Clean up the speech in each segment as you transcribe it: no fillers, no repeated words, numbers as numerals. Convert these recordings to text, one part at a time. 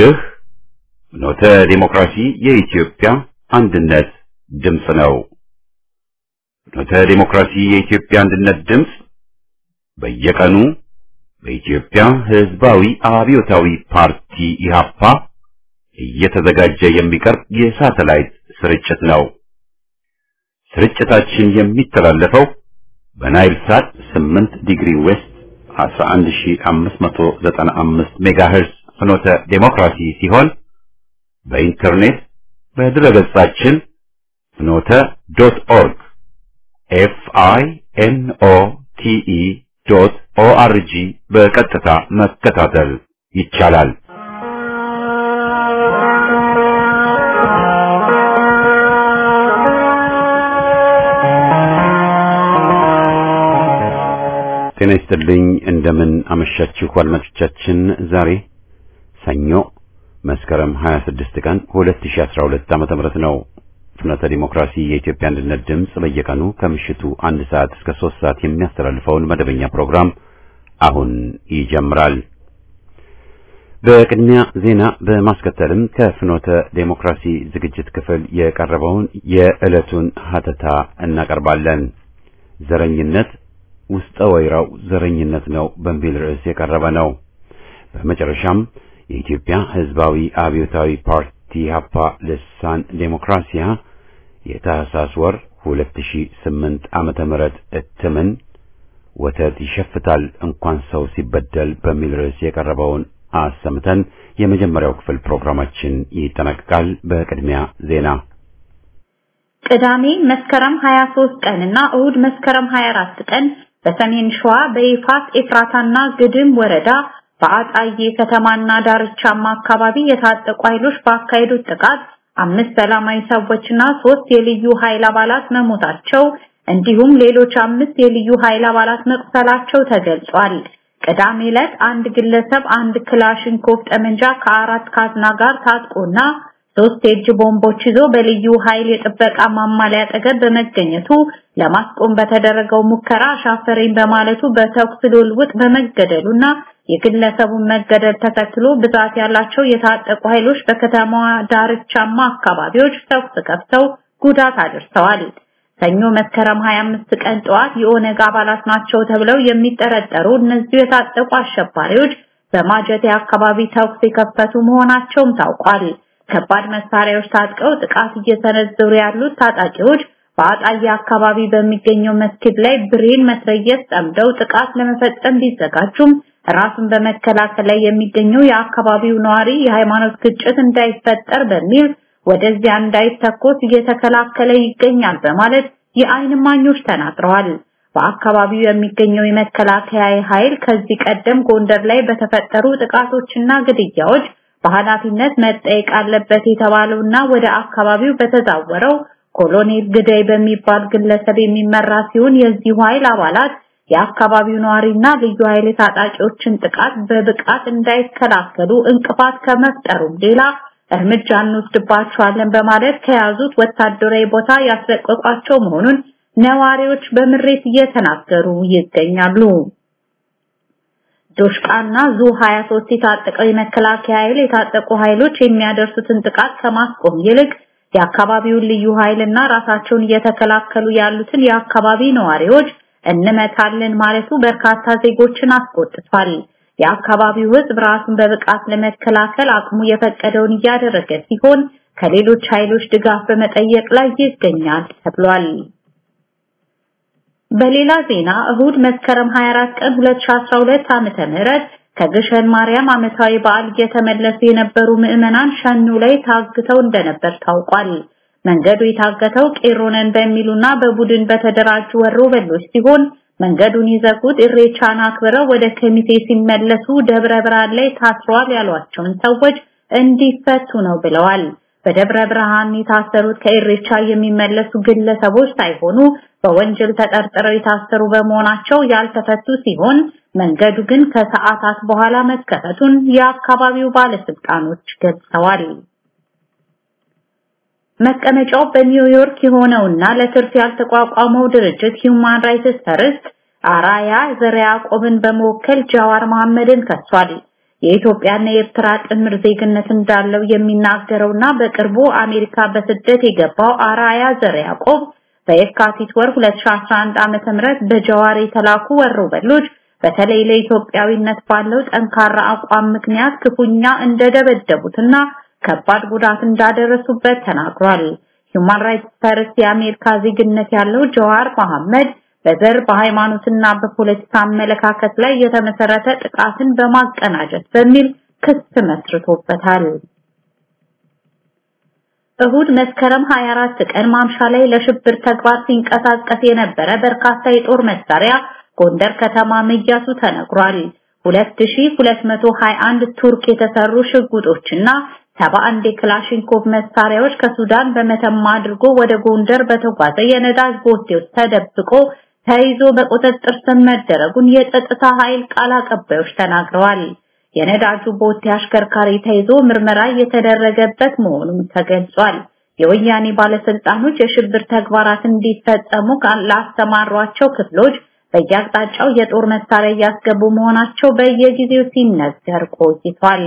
ይህ ፍኖተ ዲሞክራሲ የኢትዮጵያ አንድነት ድምፅ ነው። ፍኖተ ዲሞክራሲ የኢትዮጵያ አንድነት ድምፅ በየቀኑ በኢትዮጵያ ሕዝባዊ አብዮታዊ ፓርቲ ኢህአፓ እየተዘጋጀ የሚቀርብ የሳተላይት ስርጭት ነው። ስርጭታችን የሚተላለፈው በናይል ሳት 8 ዲግሪ ዌስት 11595 ሜጋሄርዝ ፍኖተ ዲሞክራሲ ሲሆን በኢንተርኔት በድረገጻችን fnote.org FINOTE.ORG በቀጥታ መከታተል ይቻላል። ጤና ይስጥልኝ። እንደምን አመሻችሁ አድማጮቻችን። ዛሬ ሰኞ መስከረም 26 ቀን 2012 ዓ.ም ነው። ፍኖተ ዲሞክራሲ የኢትዮጵያ አንድነት ድምፅ በየቀኑ ከምሽቱ 1 ሰዓት እስከ 3 ሰዓት የሚያስተላልፈውን መደበኛ ፕሮግራም አሁን ይጀምራል። በቅድሚያ ዜና በማስከተልም ከፍኖተ ዲሞክራሲ ዝግጅት ክፍል የቀረበውን የዕለቱን ሀተታ እናቀርባለን። ዘረኝነት ውስጠ ወይራው ዘረኝነት ነው በሚል ርዕስ የቀረበ ነው። በመጨረሻም የኢትዮጵያ ሕዝባዊ አብዮታዊ ፓርቲ ኢህአፓ ልሳን ዴሞክራሲያ የታህሳስ ወር 2008 ዓመተ ምህረት እትምን ወተት ይሸፍታል እንኳን ሰው ሲበደል በሚል ርዕስ የቀረበውን አሰምተን የመጀመሪያው ክፍል ፕሮግራማችን ይጠናቀቃል። በቅድሚያ ዜና። ቅዳሜ መስከረም 23 ቀንና እሁድ መስከረም 24 ቀን በሰሜን ሸዋ በይፋት ኤፍራታና ግድም ወረዳ በአጣዬ ከተማና ዳርቻማ አካባቢ የታጠቁ ኃይሎች ባካሄዱት ጥቃት 5 ሰላማዊ ሰዎችና 3 የልዩ ኃይል አባላት መሞታቸው እንዲሁም ሌሎች 5 የልዩ ኃይል አባላት መቁሰላቸው ተገልጿል። ቅዳሜ ዕለት አንድ ግለሰብ አንድ ክላሽንኮቭ ጠመንጃ ከ4 ካዝና ጋር ታጥቆና 3 የእጅ ቦምቦች ይዞ በልዩ ኃይል የጥበቃ ማማለያ አጠገብ በመገኘቱ ለማስቆም በተደረገው ሙከራ ሻፈረኝ በማለቱ በተኩስ ልውውጥ በመገደሉና የግለሰቡን መገደል ተከትሎ ብዛት ያላቸው የታጠቁ ኃይሎች በከተማዋ ዳርቻማ አካባቢዎች ተኩስ ከፍተው ጉዳት አድርሰዋል። ሰኞ መስከረም 25 ቀን ጠዋት የኦነግ አባላት ናቸው ተብለው የሚጠረጠሩ እነዚህ የታጠቁ አሸባሪዎች በማጀቴ አካባቢ ተኩስ የከፈቱ መሆናቸውም ታውቋል። ከባድ መሳሪያዎች ታጥቀው ጥቃት እየሰነዘሩ ያሉት ታጣቂዎች በአጣዬ አካባቢ በሚገኘው መስጊድ ላይ ብሬን መትረየስ ጠምደው ጥቃት ለመፈጸም ቢዘጋጁም ራሱን በመከላከል ላይ የሚገኘው የአካባቢው ነዋሪ የሃይማኖት ግጭት እንዳይፈጠር በሚል ወደዚያ እንዳይተኮስ እየተከላከለ ይገኛል በማለት የዓይን እማኞች ተናግረዋል። በአካባቢው የሚገኘው የመከላከያ ኃይል ከዚህ ቀደም ጎንደር ላይ በተፈጠሩ ጥቃቶችና ግድያዎች በኃላፊነት መጠየቅ አለበት የተባለውና ወደ አካባቢው በተዛወረው ኮሎኔል ግዳይ በሚባል ግለሰብ የሚመራ ሲሆን የዚህ ኃይል አባላት የአካባቢው ነዋሪና ልዩ ኃይል ታጣቂዎችን ጥቃት በብቃት እንዳይከላከሉ እንቅፋት ከመፍጠሩ ሌላ እርምጃ እንወስድባቸዋለን በማለት ከያዙት ወታደራዊ ቦታ ያስለቀቋቸው መሆኑን ነዋሪዎች በምሬት እየተናገሩ ይገኛሉ። ዶሽቃና ዙ 23 የታጠቀው የመከላከያ ኃይል የታጠቁ ኃይሎች የሚያደርሱትን ጥቃት ከማስቆም ይልቅ የአካባቢውን ልዩ ኃይልና ራሳቸውን እየተከላከሉ ያሉትን የአካባቢ ነዋሪዎች እንመታለን ማለቱ በርካታ ዜጎችን አስቆጥቷል። የአካባቢው ሕዝብ ራሱን በብቃት ለመከላከል አቅሙ የፈቀደውን እያደረገ ሲሆን ከሌሎች ኃይሎች ድጋፍ በመጠየቅ ላይ ይገኛል ተብሏል። በሌላ ዜና እሁድ መስከረም 24 ቀን 2012 ዓመተ ምህረት ከግሸን ማርያም ዓመታዊ በዓል እየተመለሱ የነበሩ ምዕመናን ሸኑ ላይ ታግተው እንደነበር ታውቋል። መንገዱ የታገተው ቄሮነን በሚሉና በቡድን በተደራጁ ወሮበሎች ሲሆን መንገዱን ይዘጉት ኢሬቻን አክብረው ወደ ከሚቴ ሲመለሱ ደብረ ብርሃን ላይ ታስሯል ያሏቸውን ሰዎች እንዲፈቱ ነው ብለዋል። በደብረ ብርሃን የታሰሩት ከኢሬቻ የሚመለሱ ግለሰቦች ሳይሆኑ በወንጀል ተጠርጥረው የታሰሩ በመሆናቸው ያልተፈቱ ሲሆን መንገዱ ግን ከሰዓታት በኋላ መከፈቱን የአካባቢው ባለስልጣኖች ገልጸዋል። መቀመጫው በኒውዮርክ የሆነውና ለትርፍ ያልተቋቋመው ድርጅት ሂዩማን ራይትስ ፈርስት አራያ ዘርዓ ያዕቆብን በመወከል ጃዋር መሐመድን ከሷል። የኢትዮጵያና የኤርትራ ጥምር ዜግነት እንዳለው የሚናገረውና በቅርቡ አሜሪካ በስደት የገባው አራያ ዘር ያዕቆብ በየካቲት ወር 2011 ዓ.ም በጀዋር የተላኩ ወሮበሎች በተለይ ለኢትዮጵያዊነት ባለው ጠንካራ አቋም ምክንያት ክፉኛ እንደደበደቡትና ከባድ ጉዳት እንዳደረሱበት ተናግሯል። ሁማን ራይትስ ፈርስት የአሜሪካ ዜግነት ያለው ጀዋር መሐመድ በዘር በሃይማኖትና በፖለቲካ አመለካከት ላይ የተመሰረተ ጥቃትን በማቀናጀት በሚል ክስ መስርቶበታል። እሁድ መስከረም 24 ቀን ማምሻ ላይ ለሽብር ተግባር ሲንቀሳቀስ የነበረ በርካታ የጦር መሳሪያ ጎንደር ከተማ መያዙ ተነግሯል። 2221 ቱርክ የተሰሩ ሽጉጦችና 71 የክላሽንኮቭ መሳሪያዎች ከሱዳን በመተማ አድርጎ ወደ ጎንደር በተጓዘ የነዳጅ ቦቴ ውስጥ ተደብቆ ተይዞ በቁጥጥር ስር መደረጉን የጸጥታ ኃይል ቃል አቀባዮች ተናግረዋል። የነዳጁ ቦቴ አሽከርካሪ ተይዞ ምርመራ የተደረገበት መሆኑን ተገልጿል። የወያኔ ባለስልጣኖች የሽብር ተግባራት እንዲፈጸሙ ላስተማሯቸው ክፍሎች በየአቅጣጫው የጦር መሳሪያ ያስገቡ መሆናቸው በየጊዜው ሲነገር ቆይቷል።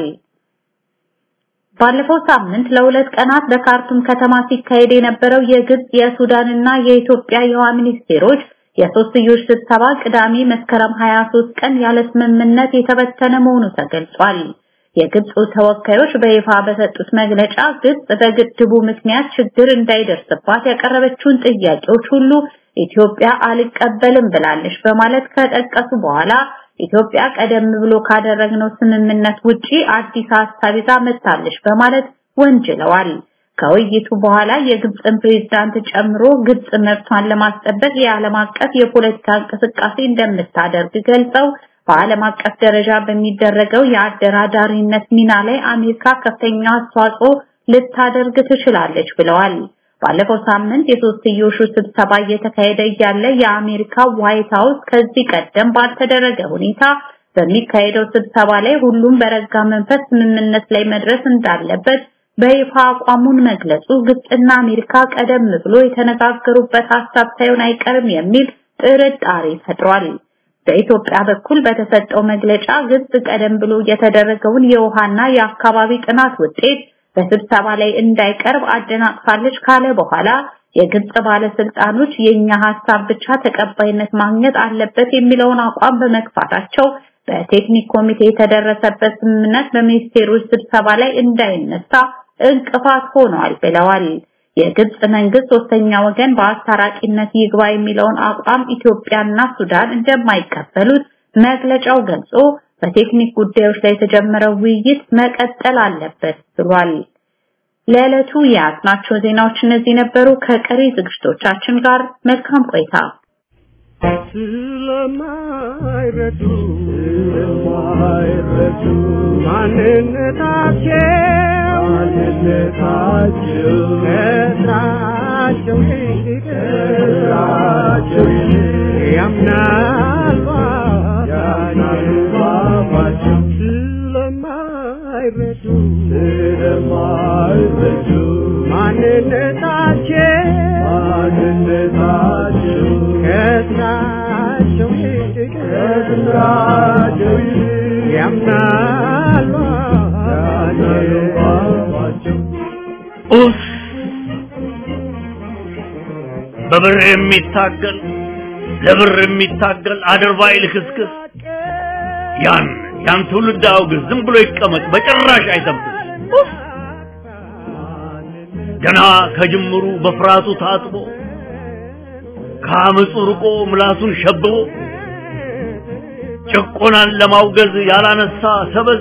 ባለፈው ሳምንት ለሁለት ቀናት በካርቱም ከተማ ሲካሄድ የነበረው የግብጽ የሱዳንና የኢትዮጵያ የውሃ ሚኒስቴሮች የሶስትዮሽ ስብሰባ ቅዳሜ መስከረም 23 ቀን ያለ ስምምነት የተበተነ መሆኑ ተገልጿል። የግብጽ ተወካዮች በይፋ በሰጡት መግለጫ ግብጽ በግድቡ ምክንያት ችግር እንዳይደርስባት ያቀረበችውን ጥያቄዎች ሁሉ ኢትዮጵያ አልቀበልም ብላለች በማለት ከጠቀሱ በኋላ ኢትዮጵያ ቀደም ብሎ ካደረግነው ስምምነት ውጪ አዲስ ሐሳብ ይዛ መጣለች በማለት ወንጅለዋል። ከውይይቱ በኋላ የግብጽን ፕሬዝዳንት ጨምሮ ግብጽ መብቷን ለማስጠበቅ የዓለም አቀፍ የፖለቲካ እንቅስቃሴ እንደምታደርግ ገልጸው በዓለም አቀፍ ደረጃ በሚደረገው የአደራዳሪነት ሚና ላይ አሜሪካ ከፍተኛ አስተዋጽኦ ልታደርግ ትችላለች ብለዋል። ባለፈው ሳምንት የሶስትዮሹ ስብሰባ እየተካሄደ ያለ የአሜሪካ ዋይት ሃውስ ከዚህ ቀደም ባልተደረገ ሁኔታ በሚካሄደው ስብሰባ ላይ ሁሉም በረጋ መንፈስ ስምምነት ላይ መድረስ እንዳለበት በይፋ አቋሙን መግለጹ ግብጽና አሜሪካ ቀደም ብሎ የተነጋገሩበት ሐሳብ ሳይሆን አይቀርም የሚል ጥርጣሬ ፈጥሯል። በኢትዮጵያ በኩል በተሰጠው መግለጫ ግብጽ ቀደም ብሎ የተደረገውን የውሃና የአካባቢ ጥናት ውጤት በስብሰባ ላይ እንዳይቀርብ አደናቅፋለች ካለ በኋላ የግብጽ ባለስልጣኖች የኛ ሐሳብ ብቻ ተቀባይነት ማግኘት አለበት የሚለውን አቋም በመግፋታቸው በቴክኒክ ኮሚቴ የተደረሰበት ስምምነት በሚኒስቴሮች ስብሰባ ላይ እንዳይነሳ እንቅፋት ሆኗል ብለዋል። የግብጽ መንግስት ሶስተኛ ወገን በአስታራቂነት ይግባ የሚለውን አቋም ኢትዮጵያና ሱዳን እንደማይቀበሉት መግለጫው ገልጾ በቴክኒክ ጉዳዮች ላይ የተጀመረው ውይይት መቀጠል አለበት ብሏል። ለዕለቱ ያዝናቸው ዜናዎች እነዚህ ነበሩ። ከቀሪ ዝግጅቶቻችን ጋር መልካም ቆይታ። ስለማይረዱ ማንነታቸው ከስራቸው ያምናሉ ስለማይረዱ ማንነታቸው ከስራቸው ያምናሉ በብር የሚታገል ለብር የሚታገል አድርባይ ልክስክስ ያን ትውልድ አውግዝ፣ ዝም ብሎ ይቀመጥ፣ በጭራሽ አይሰብስ። ገና ከጅምሩ በፍርሃቱ ታጥቦ ከአመፁ ርቆ ምላሱን ሸብቦ ጭቆናን ለማውገዝ ያላነሳ ሰበዝ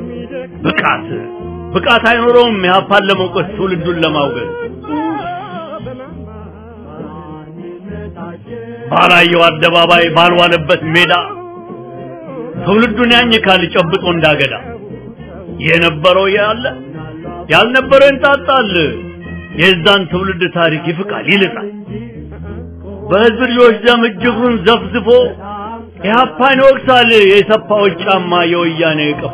ብቃት አይኖረውም ያፓል ለመውቀስ ትውልዱን ለማውገዝ። ባላየው አደባባይ ባልዋለበት ሜዳ ትውልዱን ያኝካል ጨብጦ እንዳገዳ። የነበረው ያለ ያልነበረው እንጣጣል። የዛን ትውልድ ታሪክ ይፍቃል ይልጣል። በህዝብ ልጆች ደም እጅጉን ዘፍዝፎ ኢህአፓን ይወቅሳል። የሰፋዎች ጫማ የወያኔ ቀፎ።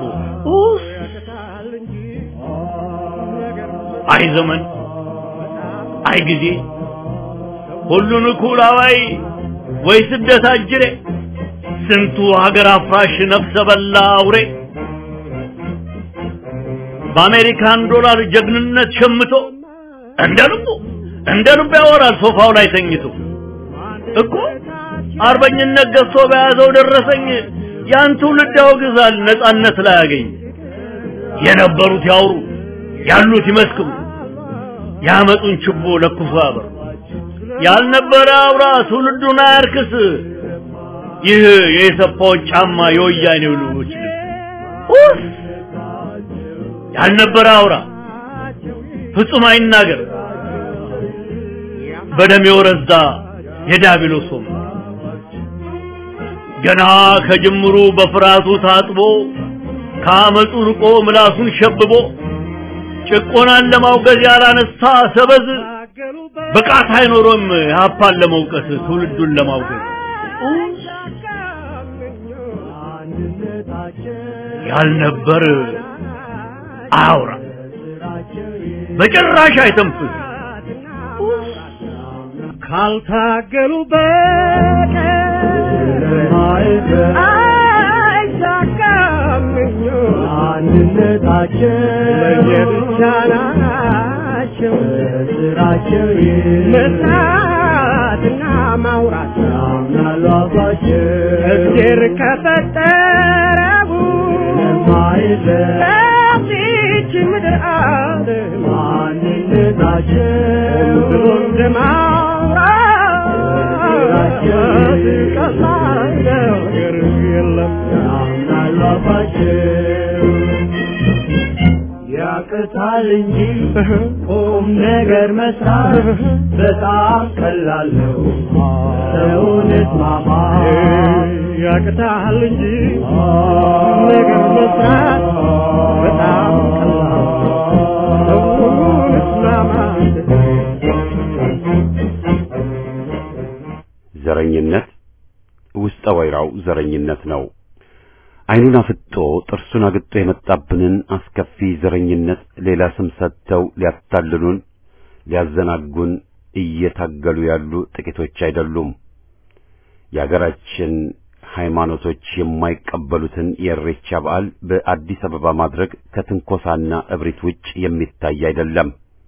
አይ ዘመን አይ ጊዜ ሁሉን እኩል አዋይ ወይ ስደት አጅሬ ስንቱ ሀገር አፍራሽ ነፍሰ በላ አውሬ በአሜሪካን ዶላር ጀግንነት ሸምቶ እንደ ልቡ ያወራል ሶፋው ላይ ተኝቶ እኮ አርበኝነት ገዝቶ በያዘው ደረሰኝ ያን ትውልድ ያወግዛል ነጻነት ላይ ያገኝ የነበሩት ያውሩ ያሉት ይመስክሩ ያመጡን ችቦ ለኩፉ ያበር ያልነበረ አውራ ትውልዱን አያርክስ ይህ የሰፋው ጫማ የወያኔው ልጆች ያልነበረ አውራ ፍጹም አይናገር በደም የወረዛ የዳቢሎስ ሆም ገና ከጅምሩ በፍራቱ ታጥቦ ካመጹ ርቆ ምላሱን ሸብቦ ጭቆናን ለማውገዝ ያላነሳ ሰበዝ ብቃት አይኖርም ሀፓን ለመውቀስ ትውልዱን ለማውገዝ ያልነበር አውራ በጭራሽ አይተንፍስ ካልታገሉ በቀር አይሳካም አንድነታቸው ለየብቻ ናቸው ስራቸው መስራትና ማውራት ያምናሉ አባቸው እግዜር ከፈጠረው ለዚች ምድር ዓለም አንድነታቸው ብሎ እንደማውራት ቀላል ነገር የለም ያምናሉ አባቸው ያቅታል እንጂ ቁም ነገር መስራት በጣም ቀላል ነው ሰውነት ማማ ያቅታል እንጂ ቁም ነገር መስራት በጣም ቀላል ነው ሰውነት ማማ ዘረኝነት ውስጠ ወይራው ዘረኝነት ነው። አይኑን አፍጦ ጥርሱን አግጦ የመጣብንን አስከፊ ዘረኝነት ሌላ ስም ሰጥተው ሊያታልሉን ሊያዘናጉን እየታገሉ ያሉ ጥቂቶች አይደሉም። የሀገራችን ሃይማኖቶች የማይቀበሉትን የኢሬቻ በዓል በአዲስ አበባ ማድረግ ከትንኮሳና እብሪት ውጭ የሚታይ አይደለም።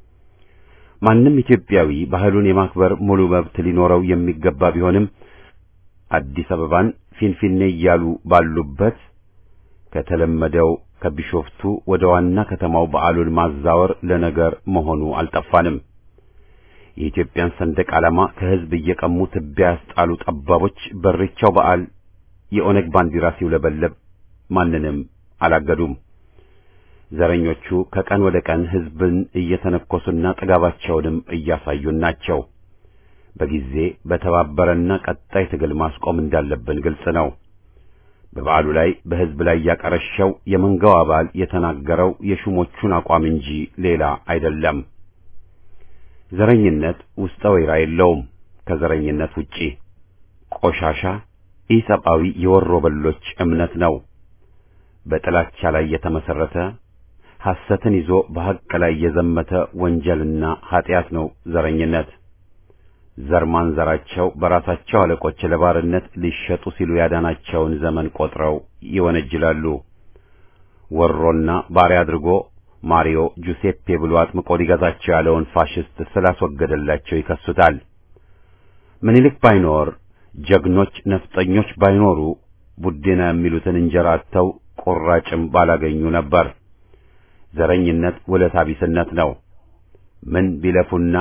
ማንም ኢትዮጵያዊ ባህሉን የማክበር ሙሉ መብት ሊኖረው የሚገባ ቢሆንም አዲስ አበባን ፊንፊኔ እያሉ ባሉበት ከተለመደው ከቢሾፍቱ ወደ ዋና ከተማው በዓሉን ማዛወር ለነገር መሆኑ አልጠፋንም። የኢትዮጵያን ሰንደቅ ዓላማ ከህዝብ እየቀሙ ትቢያ ያስጣሉ ጠባቦች በኢሬቻው በዓል የኦነግ ባንዲራ ሲውለበለብ ማንንም አላገዱም። ዘረኞቹ ከቀን ወደ ቀን ህዝብን እየተነኮሱና ጥጋባቸውንም እያሳዩን ናቸው። በጊዜ በተባበረና ቀጣይ ትግል ማስቆም እንዳለብን ግልጽ ነው። በበዓሉ ላይ በህዝብ ላይ ያቀረሸው የመንጋው አባል የተናገረው የሹሞቹን አቋም እንጂ ሌላ አይደለም። ዘረኝነት ውስጠ ወይራ የለውም። ከዘረኝነት ውጪ ቆሻሻ ኢሰብአዊ የወሮ በሎች እምነት ነው። በጥላቻ ላይ የተመሰረተ ሐሰትን ይዞ በሐቅ ላይ የዘመተ ወንጀልና ኃጢአት ነው ዘረኝነት። ዘር ማንዘራቸው በራሳቸው አለቆች ለባርነት ሊሸጡ ሲሉ ያዳናቸውን ዘመን ቆጥረው ይወነጅላሉ። ወሮና ባሪያ አድርጎ ማሪዮ ጁሴፔ ብሎ አጥምቆ ሊገዛቸው ያለውን ፋሽስት ስላስወገደላቸው ይከሱታል። ምኒልክ ባይኖር ጀግኖች ነፍጠኞች ባይኖሩ ቡዴና የሚሉትን እንጀራ አጥተው ቁራጭም ባላገኙ ነበር። ዘረኝነት ውለታ ቢስነት ነው። ምን ቢለፉና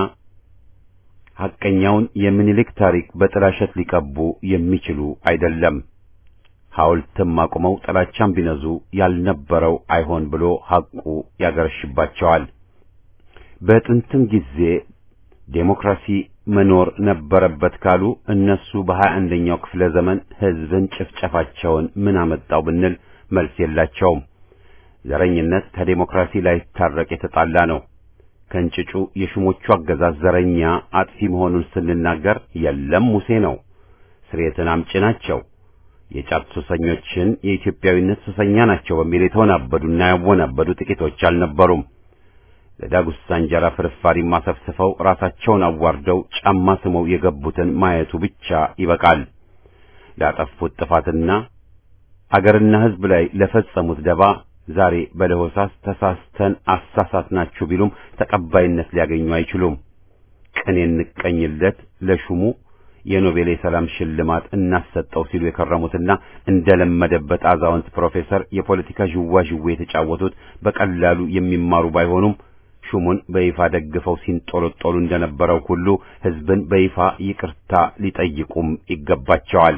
ሐቀኛውን የምኒልክ ታሪክ በጥላሸት ሊቀቡ የሚችሉ አይደለም። ሐውልትም አቁመው ጥላቻም ቢነዙ ያልነበረው አይሆን ብሎ ሐቁ ያገረሽባቸዋል። በጥንትም ጊዜ ዴሞክራሲ መኖር ነበረበት ካሉ እነሱ በ21ኛው ክፍለ ዘመን ህዝብን ጭፍጨፋቸውን ምን አመጣው ብንል መልስ የላቸውም። ዘረኝነት ከዴሞክራሲ ላይ ታረቅ የተጣላ ነው። ከንጭጩ የሹሞቹ አገዛዝ ዘረኛ አጥፊ መሆኑን ስንናገር የለም ሙሴ ነው፣ ስሬትን አምጪ ናቸው፣ የጫት ሱሰኞችን የኢትዮጵያዊነት ሱሰኛ ናቸው በሚል የተወናበዱና ያወናበዱ ጥቂቶች አልነበሩም። ለዳጉሳ እንጀራ ፍርፋሪ ማሰፍስፈው ራሳቸውን አዋርደው ጫማ ስመው የገቡትን ማየቱ ብቻ ይበቃል። ላጠፉት ጥፋትና አገርና ህዝብ ላይ ለፈጸሙት ደባ ዛሬ በለሆሳስ ተሳስተን አሳሳትናችሁ ቢሉም ተቀባይነት ሊያገኙ አይችሉም። ቅኔ እንቀኝለት ለሹሙ የኖቤል የሰላም ሽልማት እናሰጠው ሲሉ የከረሙትና እንደለመደበት አዛውንት ፕሮፌሰር የፖለቲካ ዥዋዥዌ የተጫወቱት በቀላሉ የሚማሩ ባይሆኑም ሹሙን በይፋ ደግፈው ሲንጦለጦሉ እንደነበረው ሁሉ ሕዝብን በይፋ ይቅርታ ሊጠይቁም ይገባቸዋል።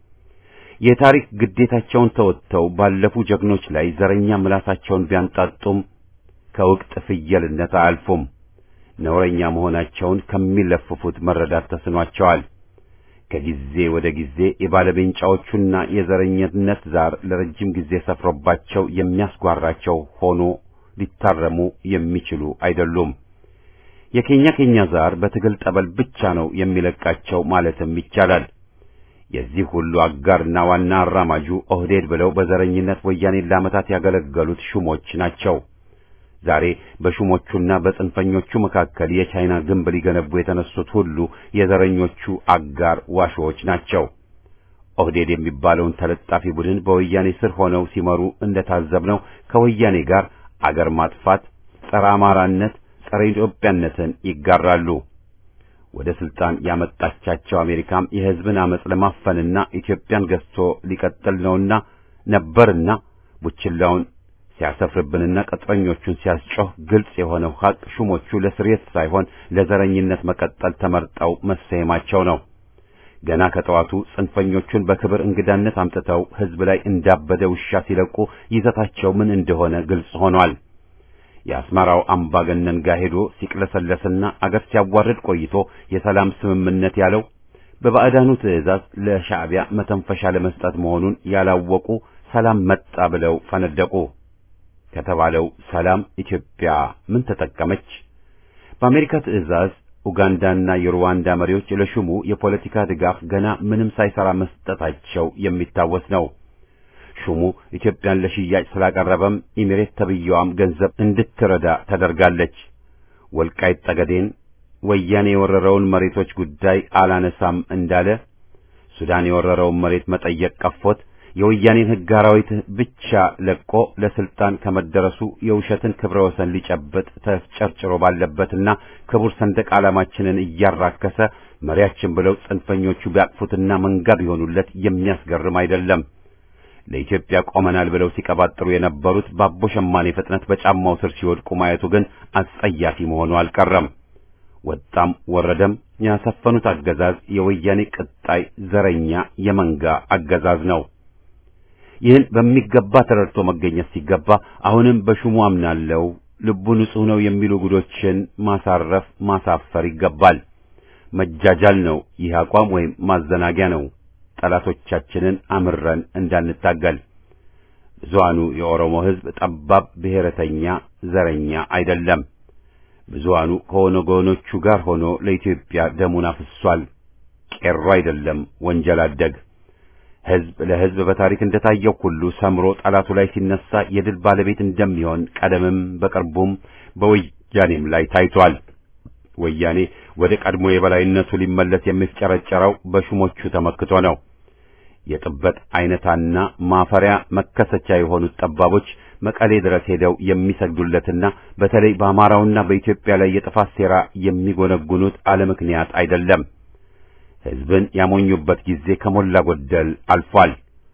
የታሪክ ግዴታቸውን ተወጥተው ባለፉ ጀግኖች ላይ ዘረኛ ምላሳቸውን ቢያንጣጡም ከውቅጥ ፍየልነት አያልፉም። ነውረኛ መሆናቸውን ከሚለፍፉት መረዳት ተስኗቸዋል። ከጊዜ ወደ ጊዜ የባለቤንጫዎቹና የዘረኝነት ዛር ለረጅም ጊዜ ሰፍሮባቸው የሚያስጓራቸው ሆኖ ሊታረሙ የሚችሉ አይደሉም። የኬኛ ዛር በትግል ጠበል ብቻ ነው የሚለቃቸው ማለትም ይቻላል። የዚህ ሁሉ አጋርና ዋና አራማጁ ኦህዴድ ብለው በዘረኝነት ወያኔን ለዓመታት ያገለገሉት ሹሞች ናቸው። ዛሬ በሹሞቹና በጽንፈኞቹ መካከል የቻይና ግንብ ሊገነቡ የተነሱት ሁሉ የዘረኞቹ አጋር ዋሾዎች ናቸው። ኦህዴድ የሚባለውን ተለጣፊ ቡድን በወያኔ ስር ሆነው ሲመሩ እንደታዘብነው ከወያኔ ጋር አገር ማጥፋት፣ ጸረ አማራነት፣ ጸረ ኢትዮጵያነትን ይጋራሉ። ወደ ስልጣን ያመጣቻቸው አሜሪካም የሕዝብን አመጽ ለማፈንና ኢትዮጵያን ገዝቶ ሊቀጥል ነውና ነበርና ቡችላውን ሲያሰፍርብንና ቅጥረኞቹን ሲያስጮህ ግልጽ የሆነው ሐቅ ሹሞቹ ለስርየት ሳይሆን ለዘረኝነት መቀጠል ተመርጠው መሰየማቸው ነው። ገና ከጠዋቱ ጽንፈኞቹን በክብር እንግዳነት አምጥተው ሕዝብ ላይ እንዳበደ ውሻ ሲለቁ ይዘታቸው ምን እንደሆነ ግልጽ ሆኗል። የአስመራው አምባገነን ጋር ሄዶ ሲቅለሰለስና አገር ሲያዋርድ ቆይቶ የሰላም ስምምነት ያለው በባዕዳኑ ትዕዛዝ ለሻዕቢያ መተንፈሻ ለመስጠት መሆኑን ያላወቁ ሰላም መጣ ብለው ፈነደቁ። ከተባለው ሰላም ኢትዮጵያ ምን ተጠቀመች? በአሜሪካ ትዕዛዝ ኡጋንዳና የሩዋንዳ መሪዎች ለሹሙ የፖለቲካ ድጋፍ ገና ምንም ሳይሰራ መስጠታቸው የሚታወስ ነው። ሹሙ ኢትዮጵያን ለሽያጭ ስላቀረበም ኢሚሬት ተብየዋም ገንዘብ እንድትረዳ ተደርጋለች። ወልቃይት ጠገዴን ወያኔ የወረረውን መሬቶች ጉዳይ አላነሳም እንዳለ ሱዳን የወረረውን መሬት መጠየቅ ቀፎት የወያኔን ሕግ አራዊት ብቻ ለቆ ለስልጣን ከመደረሱ የውሸትን ክብረ ወሰን ሊጨብጥ ተጨርጭሮ ባለበትና ክቡር ሰንደቅ ዓላማችንን እያራከሰ መሪያችን ብለው ጽንፈኞቹ ቢያቅፉትና መንጋ ቢሆኑለት የሚያስገርም አይደለም። ለኢትዮጵያ ቆመናል ብለው ሲቀባጥሩ የነበሩት ባቦ ሸማኔ ፍጥነት በጫማው ስር ሲወድቁ ማየቱ ግን አስጸያፊ መሆኑ አልቀረም። ወጣም ወረደም ያሰፈኑት አገዛዝ የወያኔ ቅጣይ ዘረኛ የመንጋ አገዛዝ ነው። ይህን በሚገባ ተረድቶ መገኘት ሲገባ አሁንም በሹሙ አምናለው ልቡ ንጹሕ ነው የሚሉ ጉዶችን ማሳረፍ ማሳፈር ይገባል። መጃጃል ነው ይህ አቋም ወይም ማዘናጊያ ነው። ጠላቶቻችንን አምረን እንዳንታገል። ብዙሃኑ የኦሮሞ ሕዝብ ጠባብ ብሔረተኛ ዘረኛ አይደለም። ብዙሃኑ ከኦነጎኖቹ ጋር ሆኖ ለኢትዮጵያ ደሙን አፍሷል። ቄሮ አይደለም ወንጀል አደግ። ሕዝብ ለሕዝብ በታሪክ እንደታየው ሁሉ ሰምሮ ጠላቱ ላይ ሲነሳ የድል ባለቤት እንደሚሆን ቀደምም በቅርቡም በወያኔም ላይ ታይቷል። ወያኔ ወደ ቀድሞ የበላይነቱ ሊመለስ የሚፍጨረጨረው በሹሞቹ ተመክቶ ነው። የጥበት አይነታና ማፈሪያ መከሰቻ የሆኑት ጠባቦች መቀሌ ድረስ ሄደው የሚሰግዱለትና በተለይ በአማራውና በኢትዮጵያ ላይ የጥፋት ሴራ የሚጎነጉኑት አለ ምክንያት አይደለም። ሕዝብን ያሞኙበት ጊዜ ከሞላ ጎደል አልፏል።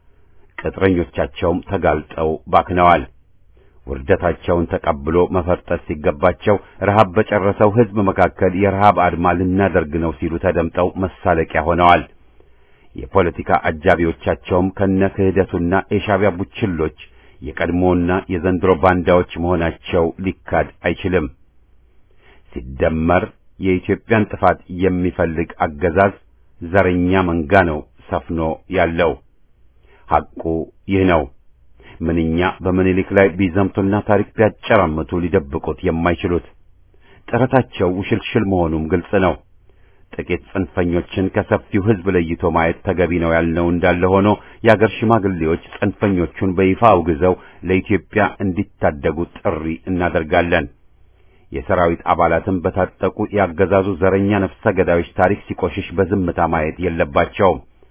ቅጥረኞቻቸውም ተጋልጠው ባክነዋል። ውርደታቸውን ተቀብሎ መፈርጠት ሲገባቸው ረሃብ በጨረሰው ሕዝብ መካከል የረሃብ አድማ ልናደርግ ነው ሲሉ ተደምጠው መሳለቂያ ሆነዋል። የፖለቲካ አጃቢዎቻቸውም ከነ ክህደቱና የሻዕቢያ ቡችሎች የቀድሞና የዘንድሮ ባንዳዎች መሆናቸው ሊካድ አይችልም። ሲደመር የኢትዮጵያን ጥፋት የሚፈልግ አገዛዝ ዘረኛ መንጋ ነው ሰፍኖ ያለው። ሐቁ ይህ ነው። ምንኛ በምኒልክ ላይ ቢዘምቱና ታሪክ ቢያጨራምቱ ሊደብቁት የማይችሉት ጥረታቸው ውሽልሽል መሆኑም ግልጽ ነው። ጥቂት ጽንፈኞችን ከሰፊው ሕዝብ ለይቶ ማየት ተገቢ ነው ያልነው እንዳለ ሆኖ የአገር ሽማግሌዎች ጽንፈኞቹን በይፋ አውግዘው ለኢትዮጵያ እንዲታደጉ ጥሪ እናደርጋለን። የሰራዊት አባላትም በታጠቁ ያገዛዙ ዘረኛ ነፍሰ ገዳዮች ታሪክ ሲቆሽሽ በዝምታ ማየት የለባቸውም።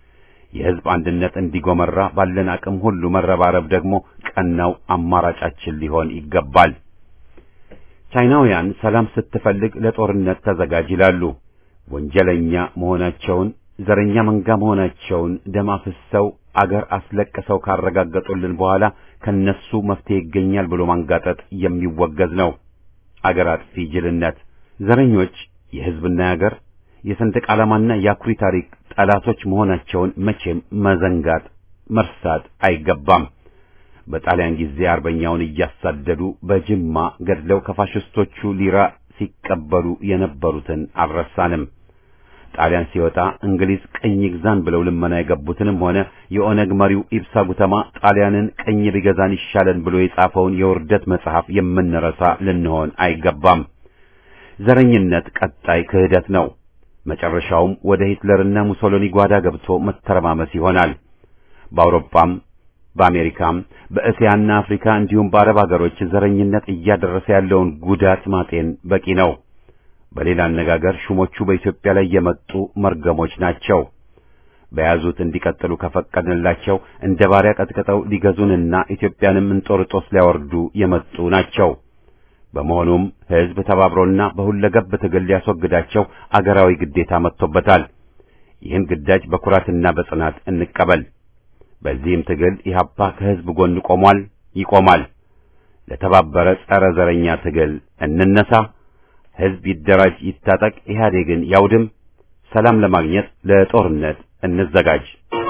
የህዝብ አንድነት እንዲጎመራ ባለን አቅም ሁሉ መረባረብ ደግሞ ቀናው አማራጫችን ሊሆን ይገባል። ቻይናውያን ሰላም ስትፈልግ ለጦርነት ተዘጋጅ ይላሉ። ወንጀለኛ መሆናቸውን፣ ዘረኛ መንጋ መሆናቸውን ደም አፍሰው አገር አስለቅሰው ካረጋገጡልን በኋላ ከነሱ መፍትሄ ይገኛል ብሎ ማንጋጠጥ የሚወገዝ ነው። አገር አጥፊ ጅልነት። ዘረኞች የህዝብና የአገር የሰንደቅ ዓላማና የአኩሪ ታሪክ ጠላቶች መሆናቸውን መቼም መዘንጋት መርሳት አይገባም። በጣሊያን ጊዜ አርበኛውን እያሳደዱ በጅማ ገድለው ከፋሽስቶቹ ሊራ ሲቀበሉ የነበሩትን አልረሳንም። ጣሊያን ሲወጣ እንግሊዝ ቅኝ ግዛን ብለው ልመና የገቡትንም ሆነ የኦነግ መሪው ኢብሳ ጉተማ ጣሊያንን ቅኝ ቢገዛን ይሻለን ብሎ የጻፈውን የውርደት መጽሐፍ የምንረሳ ልንሆን አይገባም። ዘረኝነት ቀጣይ ክህደት ነው። መጨረሻውም ወደ ሂትለርና ሙሶሎኒ ጓዳ ገብቶ መተረማመስ ይሆናል። በአውሮፓም በአሜሪካም በእስያና አፍሪካ እንዲሁም በአረብ ሀገሮች ዘረኝነት እያደረሰ ያለውን ጉዳት ማጤን በቂ ነው። በሌላ አነጋገር ሹሞቹ በኢትዮጵያ ላይ የመጡ መርገሞች ናቸው። በያዙት እንዲቀጥሉ ከፈቀድንላቸው እንደ ባሪያ ቀጥቅጠው ሊገዙንና ኢትዮጵያንም እንጦርጦስ ሊያወርዱ የመጡ ናቸው። በመሆኑም ሕዝብ ተባብሮና በሁለገብ ትግል ሊያስወግዳቸው አገራዊ ግዴታ መጥቶበታል። ይህን ግዳጅ በኩራትና በጽናት እንቀበል። በዚህም ትግል ኢህአፓ ከሕዝብ ጎን ቆሟል፣ ይቆማል። ለተባበረ ጸረ ዘረኛ ትግል እንነሳ። ሕዝብ ይደራጅ፣ ይታጠቅ፣ ኢህአዴግን ያውድም። ሰላም ለማግኘት ለጦርነት እንዘጋጅ።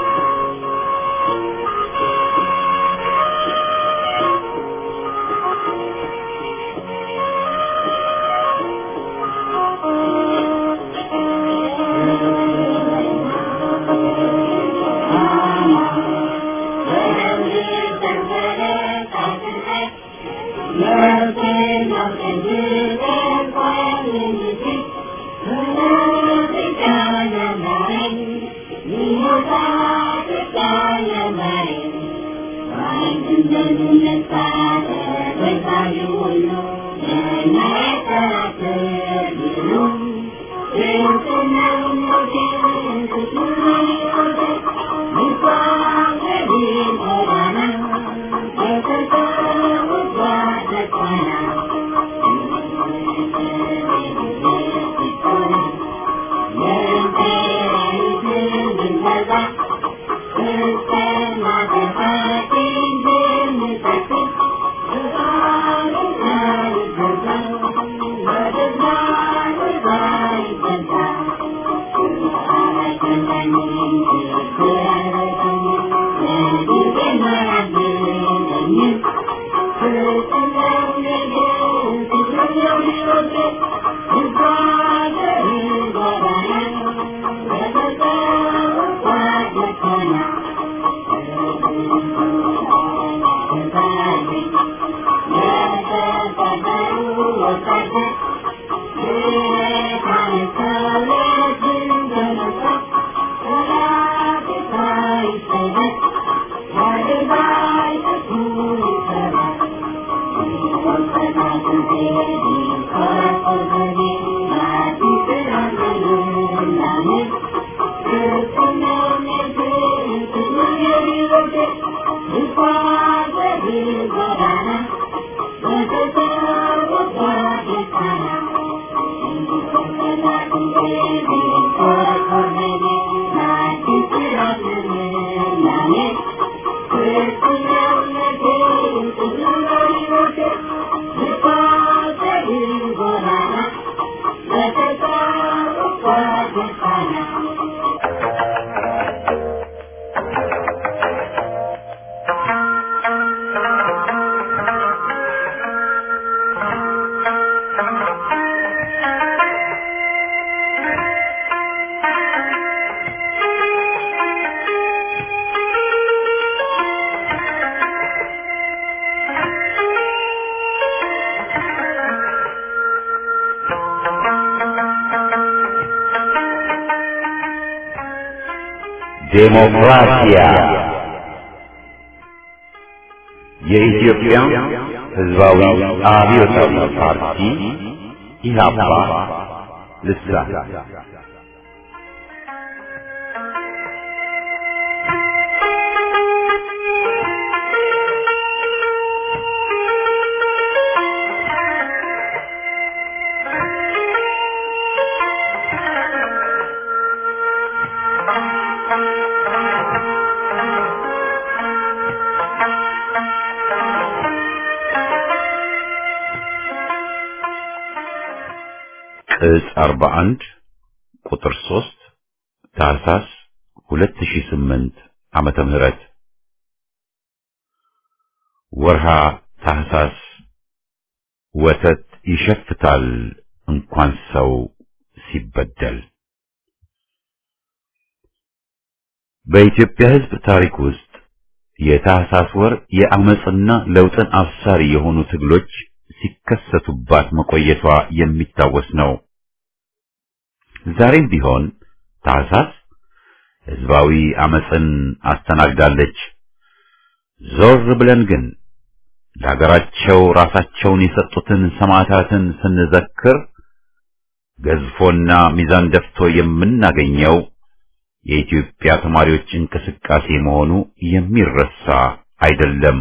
ዴሞክራሲያ የኢትዮጵያ ሕዝባዊ አብዮታዊ ፓርቲ ኢህአፓ ልሳን ቅጽ 41 ቁጥር 3 ታህሳስ 2008 ዓመተ ምህረት ወርሃ ታህሳስ ወተት ይሸፍታል እንኳን ሰው ሲበደል። በኢትዮጵያ ሕዝብ ታሪክ ውስጥ የታህሳስ ወር የአመጽና ለውጥን አብሳሪ የሆኑ ትግሎች ሲከሰቱባት መቆየቷ የሚታወስ ነው። ዛሬም ቢሆን ታህሳስ ሕዝባዊ አመጽን አስተናግዳለች። ዞር ብለን ግን ለሀገራቸው ራሳቸውን የሰጡትን ሰማዕታትን ስንዘክር ገዝፎና ሚዛን ደፍቶ የምናገኘው የኢትዮጵያ ተማሪዎች እንቅስቃሴ መሆኑ የሚረሳ አይደለም።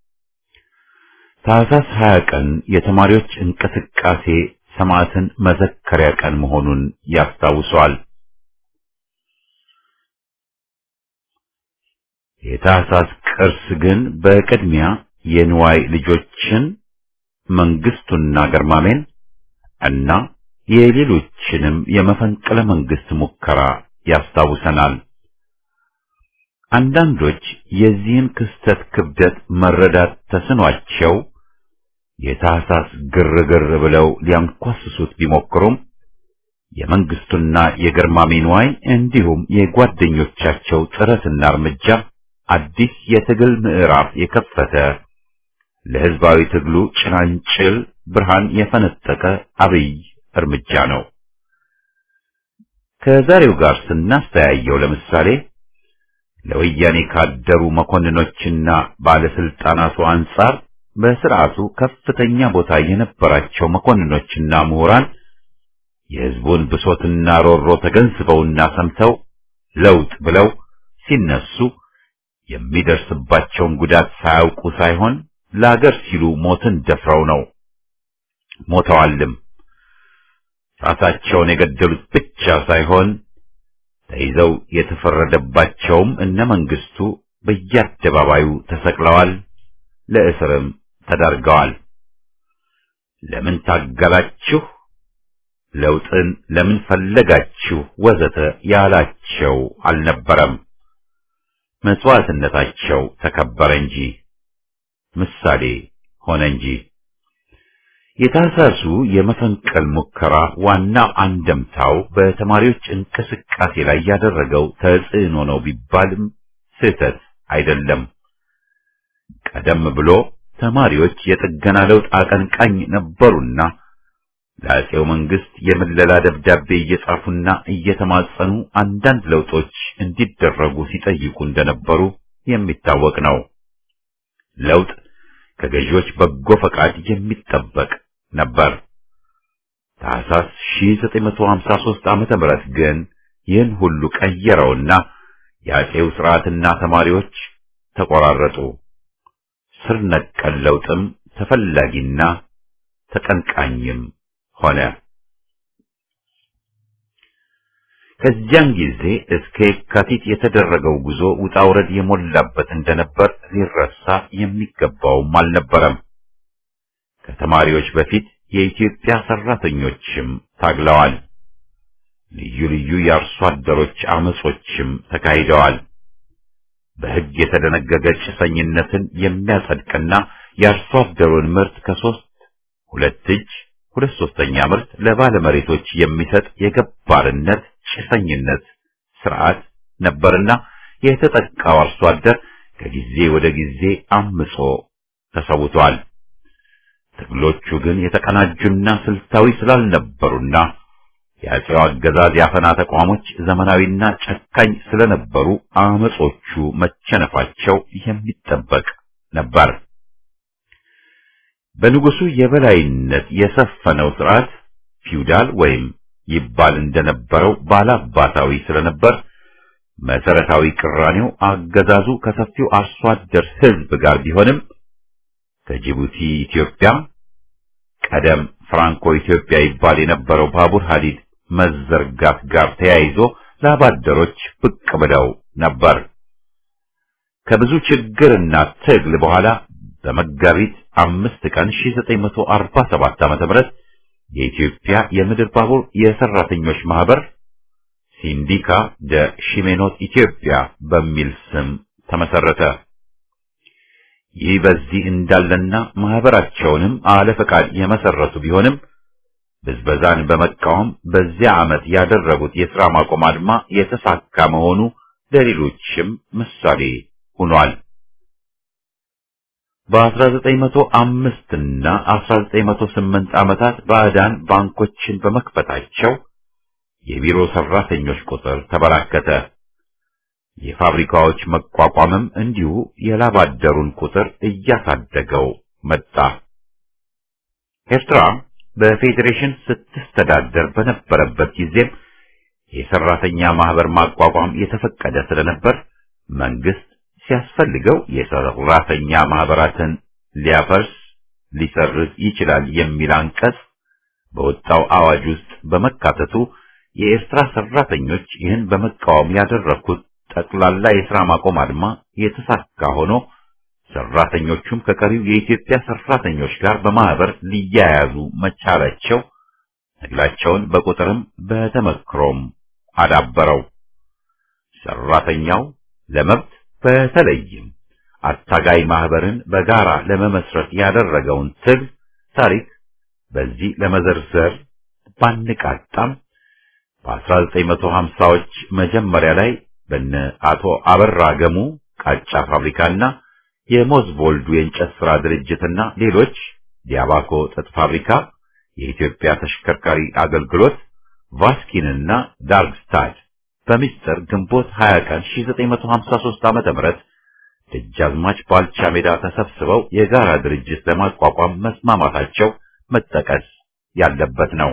ታህሳስ 20 ቀን የተማሪዎች እንቅስቃሴ ሰማዕትን መዘከሪያ ቀን መሆኑን ያስታውሳል። የታህሳስ ቅርስ ግን በቅድሚያ የንዋይ ልጆችን መንግስቱና ገርማሜን እና የሌሎችንም የመፈንቅለ መንግስት ሙከራ ያስታውሰናል። አንዳንዶች የዚህን ክስተት ክብደት መረዳት ተስኗቸው የታህሳስ ግርግር ብለው ሊያንኳስሱት ቢሞክሩም የመንግስቱና የገርማሜ ንዋይ እንዲሁም የጓደኞቻቸው ጥረትና እርምጃ አዲስ የትግል ምዕራፍ የከፈተ ለሕዝባዊ ትግሉ ጭላንጭል ብርሃን የፈነጠቀ አብይ እርምጃ ነው። ከዛሬው ጋር ስናስተያየው ለምሳሌ ለወያኔ ካደሩ መኮንኖችና ባለስልጣናቱ አንጻር በስርዓቱ ከፍተኛ ቦታ የነበራቸው መኮንኖችና ምሁራን የሕዝቡን ብሶትና ሮሮ ተገንዝበውና ሰምተው ለውጥ ብለው ሲነሱ የሚደርስባቸውን ጉዳት ሳያውቁ ሳይሆን ለአገር ሲሉ ሞትን ደፍረው ነው። ሞተዋልም። ራሳቸውን የገደሉት ብቻ ሳይሆን ተይዘው የተፈረደባቸውም እነ መንግስቱ በየአደባባዩ ተሰቅለዋል፣ ለእስርም ተዳርገዋል። ለምን ታገላችሁ፣ ለውጥን ለምን ፈለጋችሁ ወዘተ ያላቸው አልነበረም። መስዋዕትነታቸው ተከበረ እንጂ ምሳሌ ሆነ እንጂ። የታህሳሱ የመፈንቅል ሙከራ ዋና አንደምታው በተማሪዎች እንቅስቃሴ ላይ ያደረገው ተጽዕኖ ነው ቢባልም ስህተት አይደለም። ቀደም ብሎ ተማሪዎች የጥገና ለውጥ አቀንቃኝ ነበሩና ለአፄው መንግስት የምለላ ደብዳቤ እየጻፉና እየተማጸኑ አንዳንድ ለውጦች እንዲደረጉ ሲጠይቁ እንደነበሩ የሚታወቅ ነው። ለውጥ ከገዢዎች በጎ ፈቃድ የሚጠበቅ ነበር። ታህሳስ 1953 ዓመተ ምህረት ግን ይህን ሁሉ ቀየረውና የአፄው ስርዓትና ተማሪዎች ተቆራረጡ። ስር ነቀል ለውጥም ተፈላጊና ተቀንቃኝም ሆነ። ከዚያን ጊዜ እስከ የካቲት የተደረገው ጉዞ ውጣ ውረድ የሞላበት እንደነበር ሊረሳ የሚገባውም አልነበረም። ከተማሪዎች በፊት የኢትዮጵያ ሰራተኞችም ታግለዋል። ልዩ ልዩ የአርሶ አደሮች አመጾችም ተካሂደዋል። በሕግ የተደነገገ ጭሰኝነትን የሚያጸድቅና የአርሶ አደሩን ምርት ከ2 እጅ 2/3 ምርት ለባለመሬቶች የሚሰጥ የገባርነት ጭሰኝነት ስርዓት ነበርና የተጠቃው አርሶ አደር ከጊዜ ወደ ጊዜ አምጾ ተሰውቷል። ትግሎቹ ግን የተቀናጁና ስልታዊ ስላልነበሩና የአፄው አገዛዝ ያፈና ተቋሞች ዘመናዊና ጨካኝ ስለነበሩ አመጾቹ መቸነፋቸው የሚጠበቅ ነበር። በንጉሱ የበላይነት የሰፈነው ስርዓት ፊውዳል ወይም ይባል እንደነበረው ባላባታዊ ስለነበር መሰረታዊ ቅራኔው አገዛዙ ከሰፊው አርሶ አደር ሕዝብ ጋር ቢሆንም ከጅቡቲ ኢትዮጵያ ቀደም ፍራንኮ ኢትዮጵያ ይባል የነበረው ባቡር ሐዲድ መዘርጋት ጋር ተያይዞ ላባደሮች ብቅ ብለው ነበር። ከብዙ ችግርና ትግል በኋላ በመጋቢት 5 ቀን 1947 ዓ.ም የኢትዮጵያ የምድር ባቡር የሰራተኞች ማህበር ሲንዲካ ደ ሺሜኖት ኢትዮጵያ በሚል ስም ተመሰረተ። ይህ በዚህ እንዳለና ማህበራቸውንም አለ ፈቃድ የመሰረቱ ቢሆንም ብዝበዛን በመቃወም በዚያ ዓመት ያደረጉት የሥራ ማቆም አድማ የተሳካ መሆኑ ለሌሎችም ምሳሌ ሆኗል። በ1905 እና 1908 ዓመታት ባዕዳን ባንኮችን በመክፈታቸው የቢሮ ሰራተኞች ቁጥር ተበራከተ። የፋብሪካዎች መቋቋምም እንዲሁ የላባደሩን ቁጥር እያሳደገው መጣ። ኤርትራ በፌዴሬሽን ስትስተዳደር በነበረበት ጊዜም የሰራተኛ ማህበር ማቋቋም የተፈቀደ ስለነበር መንግስት ሲያስፈልገው የሰራተኛ ማህበራትን ሊያፈርስ ሊሰርዝ ይችላል የሚል አንቀጽ በወጣው አዋጅ ውስጥ በመካተቱ የኤርትራ ሰራተኞች ይህን በመቃወም ያደረኩት ጠቅላላ የሥራ ማቆም አድማ የተሳካ ሆኖ ሰራተኞቹም ከቀሪው የኢትዮጵያ ሰራተኞች ጋር በማህበር ሊያያዙ መቻላቸው ትግላቸውን በቁጥርም በተመክሮም አዳበረው። ሰራተኛው ለመብት በተለይም አታጋይ ማህበርን በጋራ ለመመስረት ያደረገውን ትግል ታሪክ በዚህ ለመዘርዘር ባንቃጣም በ1950ዎች መጀመሪያ ላይ በነ አቶ አበራ ገሙ ቃጫ ፋብሪካና የሞዝቮልዱ የእንጨት ሥራ ድርጅትና ሌሎች ዲያባኮ ጥጥ ፋብሪካ፣ የኢትዮጵያ ተሽከርካሪ አገልግሎት፣ ቫስኪንና ዳርግስታድ በሚስጥር ግንቦት 20 ቀን 1953 ዓመተ ምህረት ደጃዝማች ባልቻ ሜዳ ተሰብስበው የጋራ ድርጅት ለማቋቋም መስማማታቸው መጠቀስ ያለበት ነው።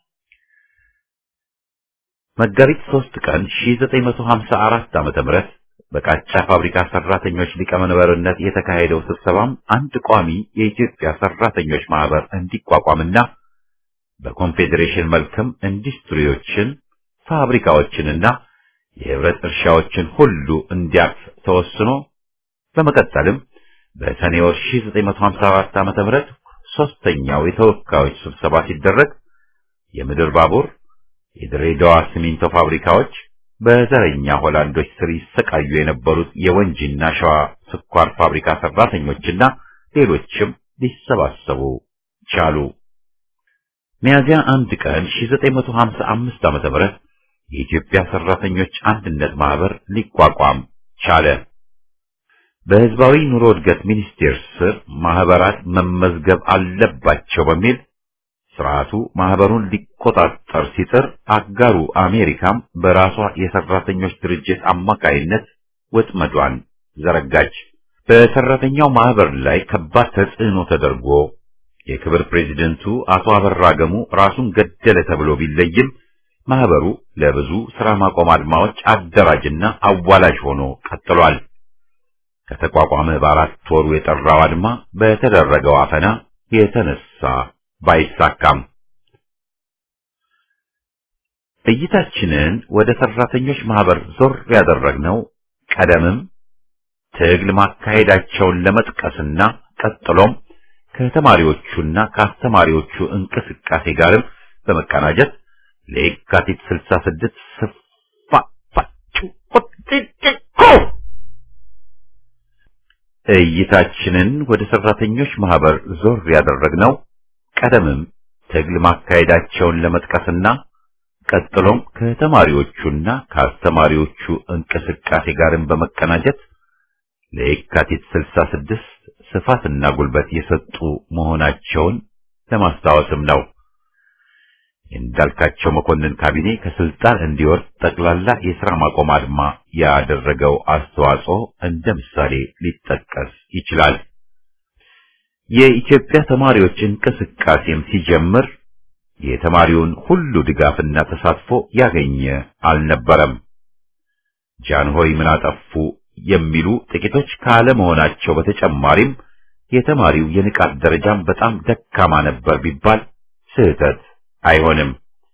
መጋቢት 3 ቀን 1954 ዓመተ ምህረት በቃጫ ፋብሪካ ሰራተኞች ሊቀመንበርነት የተካሄደው ስብሰባም አንድ ቋሚ የኢትዮጵያ ሰራተኞች ማህበር እንዲቋቋምና በኮንፌዴሬሽን መልክም ኢንዱስትሪዎችን፣ ፋብሪካዎችንና የህብረት እርሻዎችን ሁሉ እንዲያቅፍ ተወስኖ በመቀጠልም በሰኔ ወር 1954 ዓመተ ምህረት ሶስተኛው የተወካዮች ስብሰባ ሲደረግ የምድር ባቡር፣ የድሬዳዋ ሲሚንቶ ፋብሪካዎች፣ በዘረኛ ሆላንዶች ስር ይሰቃዩ የነበሩት የወንጂና ሸዋ ስኳር ፋብሪካ ሰራተኞችና ሌሎችም ሊሰባሰቡ ቻሉ። ሚያዝያ 1 ቀን 1955 ዓመተ ምህረት የኢትዮጵያ ሰራተኞች አንድነት ማህበር ሊቋቋም ቻለ። በህዝባዊ ኑሮ እድገት ሚኒስቴር ስር ማህበራት መመዝገብ አለባቸው በሚል ስርዓቱ ማህበሩን ሊቆጣጠር ሲጥር አጋሩ አሜሪካም በራሷ የሰራተኞች ድርጅት አማካይነት ወጥመዷን ዘረጋች። በሰራተኛው ማህበር ላይ ከባድ ተጽዕኖ ተደርጎ የክብር ፕሬዝደንቱ አቶ አበራ ገሙ ራሱን ገደለ ተብሎ ቢለይም ማህበሩ ለብዙ ስራ ማቆም አድማዎች አደራጅና አዋላጅ ሆኖ ቀጥሏል። ከተቋቋመ በ4 ወሩ የጠራው አድማ በተደረገው አፈና የተነሳ ባይሳካም እይታችንን ወደ ሰራተኞች ማህበር ዞር ያደረግነው ቀደምም ትግል ማካሄዳቸውን ለመጥቀስና ቀጥሎም ከተማሪዎቹና ከአስተማሪዎቹ እንቅስቃሴ ጋርም በመቀናጀት ለየካቲት 66 እይታችንን ወደ ሰራተኞች ማህበር ዞር ያደረግነው ቀደምም ትግል ማካሄዳቸውን ለመጥቀስና ቀጥሎም ከተማሪዎቹና ከአስተማሪዎቹ እንቅስቃሴ ጋርም በመቀናጀት ለየካቲት 66 ስፋትና ጉልበት የሰጡ መሆናቸውን ለማስታወስም ነው። እንዳልካቸው መኮንን ካቢኔ ከስልጣን እንዲወርድ ጠቅላላ የሥራ ማቆም አድማ ያደረገው አስተዋጽኦ እንደ ምሳሌ ሊጠቀስ ይችላል። የኢትዮጵያ ተማሪዎች እንቅስቃሴም ሲጀምር የተማሪውን ሁሉ ድጋፍና ተሳትፎ ያገኘ አልነበረም። ጃንሆይ ምን አጠፉ የሚሉ ጥቂቶች ካለመሆናቸው በተጨማሪም የተማሪው የንቃት ደረጃም በጣም ደካማ ነበር ቢባል ስህተት አይሆንም።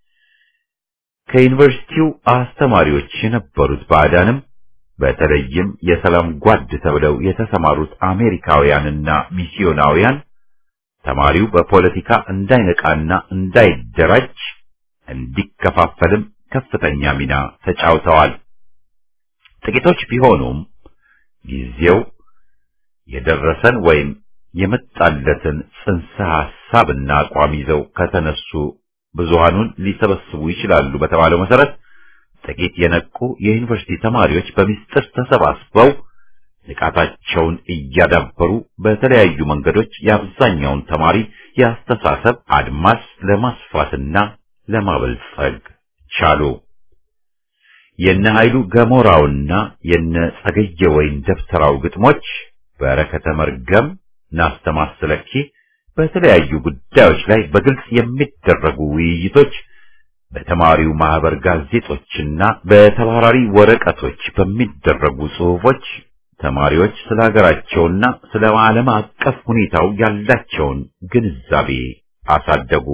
ከዩኒቨርሲቲው አስተማሪዎች የነበሩት ባዕዳንም በተለይም የሰላም ጓድ ተብለው የተሰማሩት አሜሪካውያንና ሚስዮናውያን ተማሪው በፖለቲካ እንዳይነቃና እንዳይደራጅ እንዲከፋፈልም ከፍተኛ ሚና ተጫውተዋል። ጥቂቶች ቢሆኑም ጊዜው የደረሰን ወይም የመጣለትን ጽንሰ ሐሳብና አቋም ይዘው ከተነሱ ብዙሃኑን ሊሰበስቡ ይችላሉ በተባለው መሰረት ጥቂት የነቁ የዩኒቨርሲቲ ተማሪዎች በሚስጥር ተሰባስበው ንቃታቸውን እያዳበሩ በተለያዩ መንገዶች የአብዛኛውን ተማሪ የአስተሳሰብ አድማስ ለማስፋትና ለማበልጸግ ቻሉ። የነ ኃይሉ ገሞራውና የነ ጸገየ ወይን ደብተራው ግጥሞች በረከተ መርገም ናስተማስለኪ በተለያዩ ጉዳዮች ላይ በግልጽ የሚደረጉ ውይይቶች በተማሪው ማህበር ጋዜጦችና በተባራሪ ወረቀቶች በሚደረጉ ጽሑፎች ተማሪዎች ስለ ሀገራቸውና ስለ ዓለም አቀፍ ሁኔታው ያላቸውን ግንዛቤ አሳደጉ።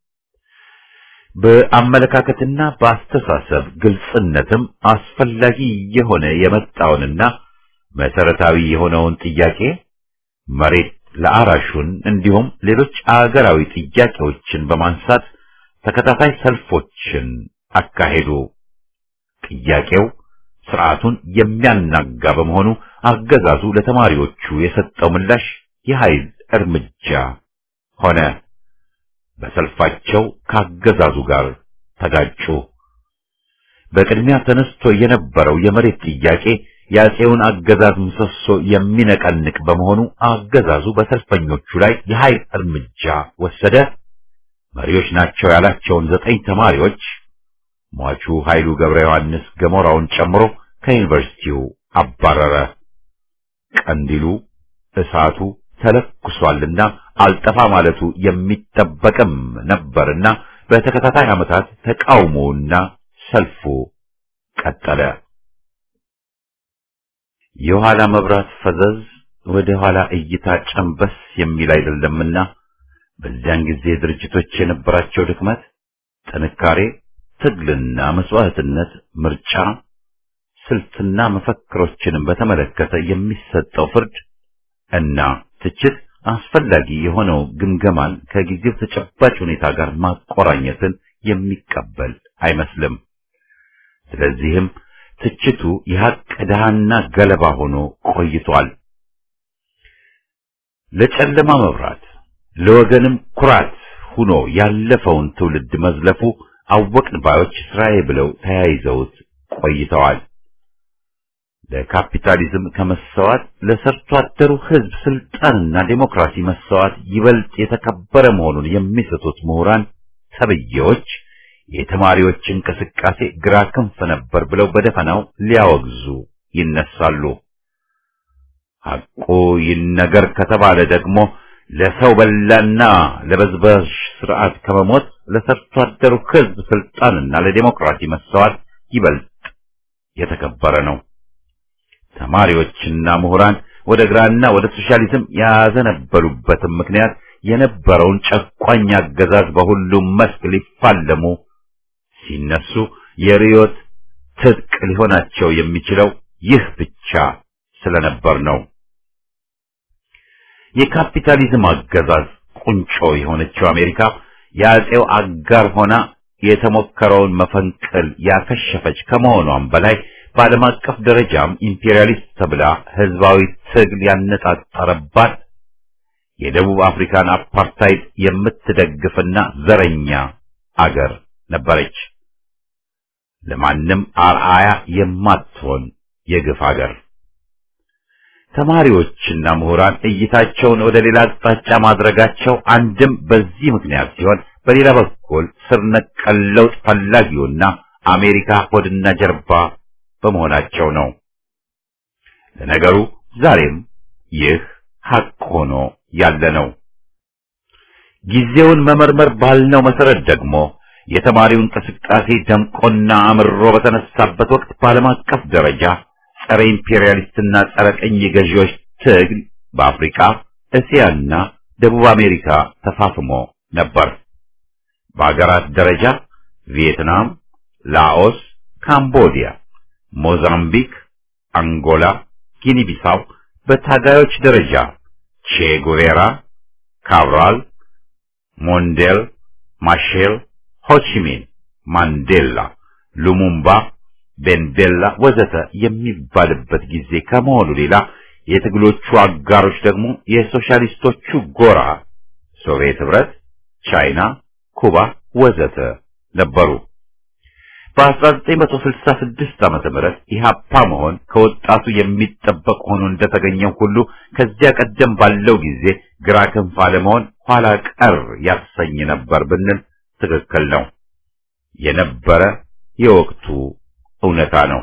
በአመለካከትና በአስተሳሰብ ግልጽነትም አስፈላጊ የሆነ የመጣውንና መሰረታዊ የሆነውን ጥያቄ መሬት ለአራሹን እንዲሁም ሌሎች አገራዊ ጥያቄዎችን በማንሳት ተከታታይ ሰልፎችን አካሄዱ። ጥያቄው ስርዓቱን የሚያናጋ በመሆኑ አገዛዙ ለተማሪዎቹ የሰጠው ምላሽ የኃይል እርምጃ ሆነ። በሰልፋቸው ካገዛዙ ጋር ተጋጩ። በቅድሚያ ተነስቶ የነበረው የመሬት ጥያቄ የአፄውን አገዛዝ ምሰሶ የሚነቀንቅ በመሆኑ አገዛዙ በሰልፈኞቹ ላይ የኃይል እርምጃ ወሰደ። መሪዎች ናቸው ያላቸውን 9 ተማሪዎች ሟቹ ኃይሉ ገብረ ዮሐንስ ገሞራውን ጨምሮ ከዩኒቨርሲቲው አባረረ። ቀንዲሉ እሳቱ ተለኩሷልና አልጠፋ ማለቱ የሚጠበቅም ነበርና በተከታታይ ዓመታት ተቃውሞውና ሰልፉ ቀጠለ። የኋላ መብራት ፈዘዝ ወደ ኋላ እይታ ጨንበስ የሚል አይደለምና በዚያን ጊዜ ድርጅቶች የነበራቸው ድክመት፣ ጥንካሬ፣ ትግልና መስዋዕትነት፣ ምርጫ፣ ስልትና መፈክሮችንም በተመለከተ የሚሰጠው ፍርድ እና ትችት አስፈላጊ የሆነው ግምገማን ከጊዜው ተጨባጭ ሁኔታ ጋር ማቆራኘትን የሚቀበል አይመስልም። ስለዚህም ትችቱ የሐቅ ድሃና ገለባ ሆኖ ቆይቷል። ለጨለማ መብራት ለወገንም ኩራት ሆኖ ያለፈውን ትውልድ መዝለፉ አወቅን ባዮች ስራዬ ብለው ተያይዘውት ቆይተዋል። ለካፒታሊዝም ከመሰዋት ለሰርቶ አደሩ ሕዝብ ስልጣንና ዴሞክራሲ መሰዋት ይበልጥ የተከበረ መሆኑን የሚሰጡት ምሁራን ተብዬዎች የተማሪዎች እንቅስቃሴ ግራ ክንፍ ነበር ብለው በደፈናው ሊያወግዙ ይነሳሉ። ሐቁ ይነገር ከተባለ ደግሞ ለሰው በላና ለበዝባዥ ስርዓት ከመሞት ለሰርቶ አደሩ ሕዝብ ስልጣንና ለዴሞክራሲ መሰዋት ይበልጥ የተከበረ ነው። ተማሪዎችና ምሁራን ወደ ግራና ወደ ሶሻሊዝም ያዘነበሉበትም ምክንያት የነበረውን ጨቋኝ አገዛዝ በሁሉም መስክ ሊፋለሙ ሲነሱ የሪዮት ትጥቅ ሊሆናቸው የሚችለው ይህ ብቻ ስለነበር ነው። የካፒታሊዝም አገዛዝ ቁንጮ የሆነችው አሜሪካ የአፄው አጋር ሆና የተሞከረውን መፈንቅል ያከሸፈች ከመሆኗም በላይ በዓለም አቀፍ ደረጃም ኢምፔሪያሊስት ተብላ ህዝባዊ ትግል ያነጣጠረባት የደቡብ አፍሪካን አፓርታይድ የምትደግፍና ዘረኛ አገር ነበረች። ለማንም አርአያ የማትሆን የግፍ አገር። ተማሪዎችና ምሁራን እይታቸውን ወደ ሌላ አቅጣጫ ማድረጋቸው አንድም በዚህ ምክንያት ሲሆን፣ በሌላ በኩል ስር ነቀል ለውጥ ፈላጊውና አሜሪካ ሆድና ጀርባ በመሆናቸው ነው። ለነገሩ ዛሬም ይህ ሐቅ ሆኖ ያለ ነው። ጊዜውን መመርመር ባልነው መሰረት ደግሞ የተማሪው እንቅስቃሴ ደምቆና አምሮ በተነሳበት ወቅት በዓለም አቀፍ ደረጃ ጸረ ኢምፔሪያሊስትና ጸረ ቀኝ ገዢዎች ትግል በአፍሪካ፣ እስያና ደቡብ አሜሪካ ተፋፍሞ ነበር። በአገራት ደረጃ ቪየትናም፣ ላኦስ፣ ካምቦዲያ፣ ሞዛምቢክ፣ አንጎላ፣ ጊኒ ቢሳው፣ በታጋዮች ደረጃ ቼ ጉቬራ፣ ካብራል፣ ሞንዴል፣ ማሼል፣ ሆቺሚን፣ ማንዴላ፣ ሉሙምባ፣ ቤንቤላ ወዘተ የሚባልበት ጊዜ ከመሆኑ ሌላ የትግሎቹ አጋሮች ደግሞ የሶሻሊስቶቹ ጎራ ሶቪየት ህብረት፣ ቻይና፣ ኩባ ወዘተ ነበሩ። በ1966 ዓመተ ምህረት ኢህአፓ መሆን ከወጣቱ የሚጠበቅ ሆኖ እንደተገኘው ሁሉ ከዚያ ቀደም ባለው ጊዜ ግራ ክንፍ አለመሆን ኋላ ቀር ያሰኝ ነበር ብንል ትክክል ነው። የነበረ የወቅቱ እውነታ ነው።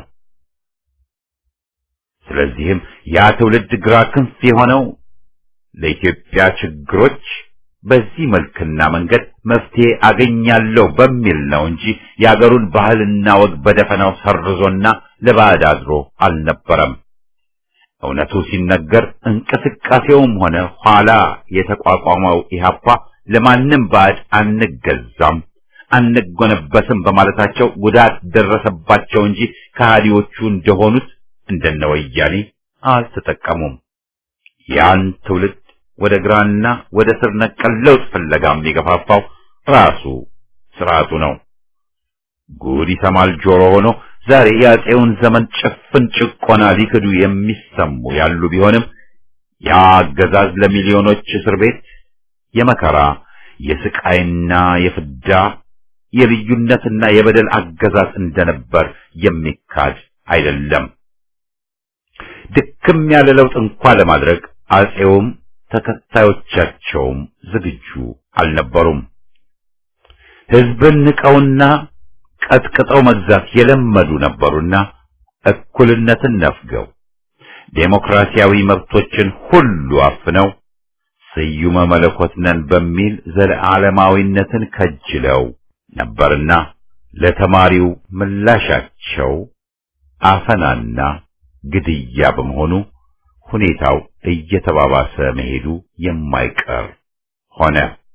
ስለዚህም ያ ትውልድ ግራ ክንፍ የሆነው ለኢትዮጵያ ችግሮች በዚህ መልክና መንገድ መፍትሄ አገኛለሁ በሚል ነው እንጂ የአገሩን ባህልና ወግ በደፈናው ሰርዞና ለባዕድ አድሮ አልነበረም። እውነቱ ሲነገር እንቅስቃሴውም ሆነ ኋላ የተቋቋመው ኢህአፓ ለማንም ባዕድ አንገዛም አንጎነበስም በማለታቸው ጉዳት ደረሰባቸው እንጂ ከሃዲዎቹ እንደሆኑት እንደነ ወያኔ አልተጠቀሙም። ያን ትውልድ ወደ ግራና ወደ ስር ነቀል ለውጥ ፍለጋም የገፋፋው ራሱ ስርዓቱ ነው። ጉድ ይሰማል ጆሮ ሆኖ ዛሬ የአፄውን ዘመን ጭፍን ጭቆና ሊክዱ የሚሰሙ ያሉ ቢሆንም ያ አገዛዝ ለሚሊዮኖች እስር ቤት የመከራ የስቃይና የፍዳ የልዩነትና የበደል አገዛዝ እንደነበር የሚካድ አይደለም። ድክም ያለ ለውጥ እንኳን ለማድረግ አፄውም ተከታዮቻቸውም ዝግጁ አልነበሩም። ህዝብን ንቀውና ቀጥቅጠው መግዛት የለመዱ ነበሩና እኩልነትን ነፍገው ዴሞክራሲያዊ መብቶችን ሁሉ አፍነው ስዩመ መለኮት ነን በሚል ዘለዓለማዊነትን ከጅለው ነበርና ለተማሪው ምላሻቸው አፈናና ግድያ በመሆኑ ሁኔታው እየተባባሰ መሄዱ የማይቀር ሆነ።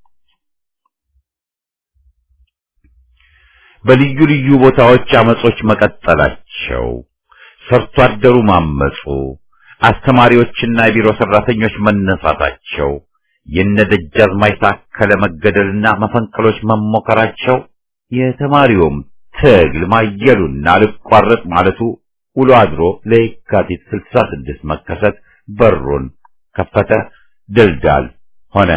በልዩ ልዩ ቦታዎች አመጾች መቀጠላቸው፣ ሰርቶ አደሩ ማመጹ፣ አስተማሪዎችና የቢሮ ሰራተኞች መነሳታቸው፣ የነደጃዝማች ታከለ መገደልና መፈንቅሎች መሞከራቸው፣ የተማሪውም ትግል ማየሉና አልቋረጥ ማለቱ ውሎ አድሮ ለየካቲት 66 መከሰት በሩን ከፈተ፣ ድልዳል ሆነ።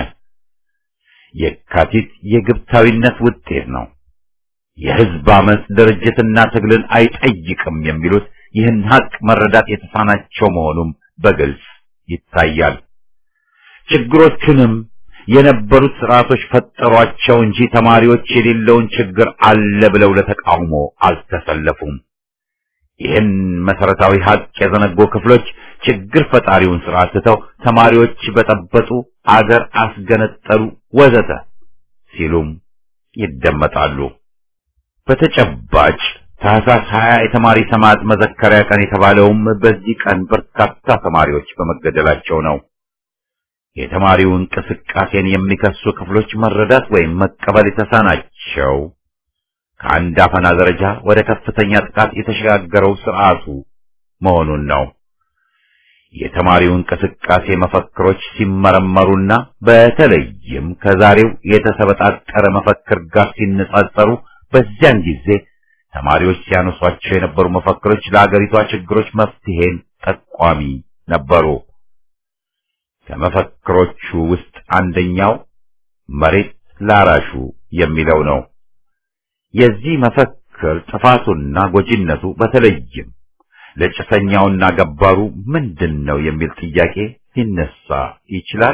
የካቲት የግብታዊነት ውጤት ነው። የህዝብ አመጽ ድርጅትና ትግልን አይጠይቅም የሚሉት ይህን ሀቅ መረዳት የተሳናቸው መሆኑም በግልጽ ይታያል። ችግሮቹንም የነበሩት ስርዓቶች ፈጠሯቸው እንጂ ተማሪዎች የሌለውን ችግር አለ ብለው ለተቃውሞ አልተሰለፉም። ይህን መሰረታዊ ሀቅ የዘነጉ ክፍሎች ችግር ፈጣሪውን ስርዓት ትተው ተማሪዎች በጠበጡ፣ አገር አስገነጠሉ ወዘተ ሲሉም ይደመጣሉ። በተጨባጭ ታህሳስ 20 የተማሪ ሰማዕት መዘከሪያ ቀን የተባለውም በዚህ ቀን በርካታ ተማሪዎች በመገደላቸው ነው። የተማሪው እንቅስቃሴን የሚከሱ ክፍሎች መረዳት ወይም መቀበል የተሳናቸው ከአንድ አፈና ደረጃ ወደ ከፍተኛ ጥቃት የተሸጋገረው ስርዓቱ መሆኑን ነው። የተማሪው እንቅስቃሴ መፈክሮች ሲመረመሩና በተለይም ከዛሬው የተሰበጣጠረ መፈክር ጋር ሲነጻጸሩ በዚያን ጊዜ ተማሪዎች ሲያነሷቸው የነበሩ መፈክሮች ለአገሪቷ ችግሮች መፍትሄን ጠቋሚ ነበሩ። ከመፈክሮቹ ውስጥ አንደኛው መሬት ላራሹ የሚለው ነው። የዚህ መፈክር ጥፋቱና ጎጂነቱ በተለይም ለጭሰኛውና ገባሩ ምንድነው የሚል ጥያቄ ሊነሳ ይችላል።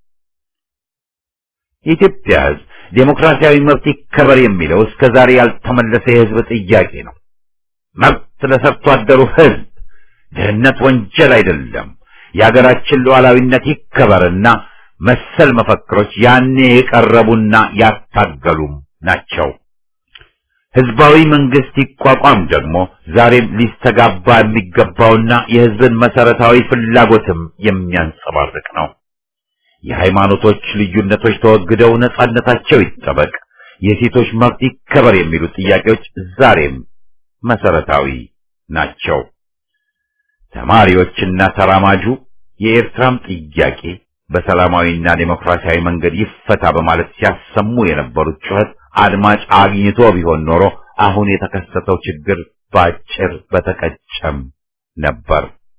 የኢትዮጵያ ሕዝብ ዴሞክራሲያዊ መብት ይከበር የሚለው እስከዛሬ ያልተመለሰ የሕዝብ ጥያቄ ነው። መብት ለሰርቶ አደሩ ሕዝብ፣ ድህነት ወንጀል አይደለም፣ የሀገራችን ሉዓላዊነት ይከበርና መሰል መፈክሮች ያኔ የቀረቡና ያታገሉም ናቸው። ህዝባዊ መንግስት ይቋቋም ደግሞ ዛሬም ሊስተጋባ የሚገባውና የህዝብን መሰረታዊ ፍላጎትም የሚያንጸባርቅ ነው። የሃይማኖቶች ልዩነቶች ተወግደው ነጻነታቸው ይጠበቅ፣ የሴቶች መብት ይከበር የሚሉ ጥያቄዎች ዛሬም መሰረታዊ ናቸው። ተማሪዎችና ተራማጁ የኤርትራም ጥያቄ በሰላማዊና ዴሞክራሲያዊ መንገድ ይፈታ በማለት ሲያሰሙ የነበሩት ጩኸት አድማጭ አግኝቶ ቢሆን ኖሮ አሁን የተከሰተው ችግር ባጭር በተቀጨም ነበር።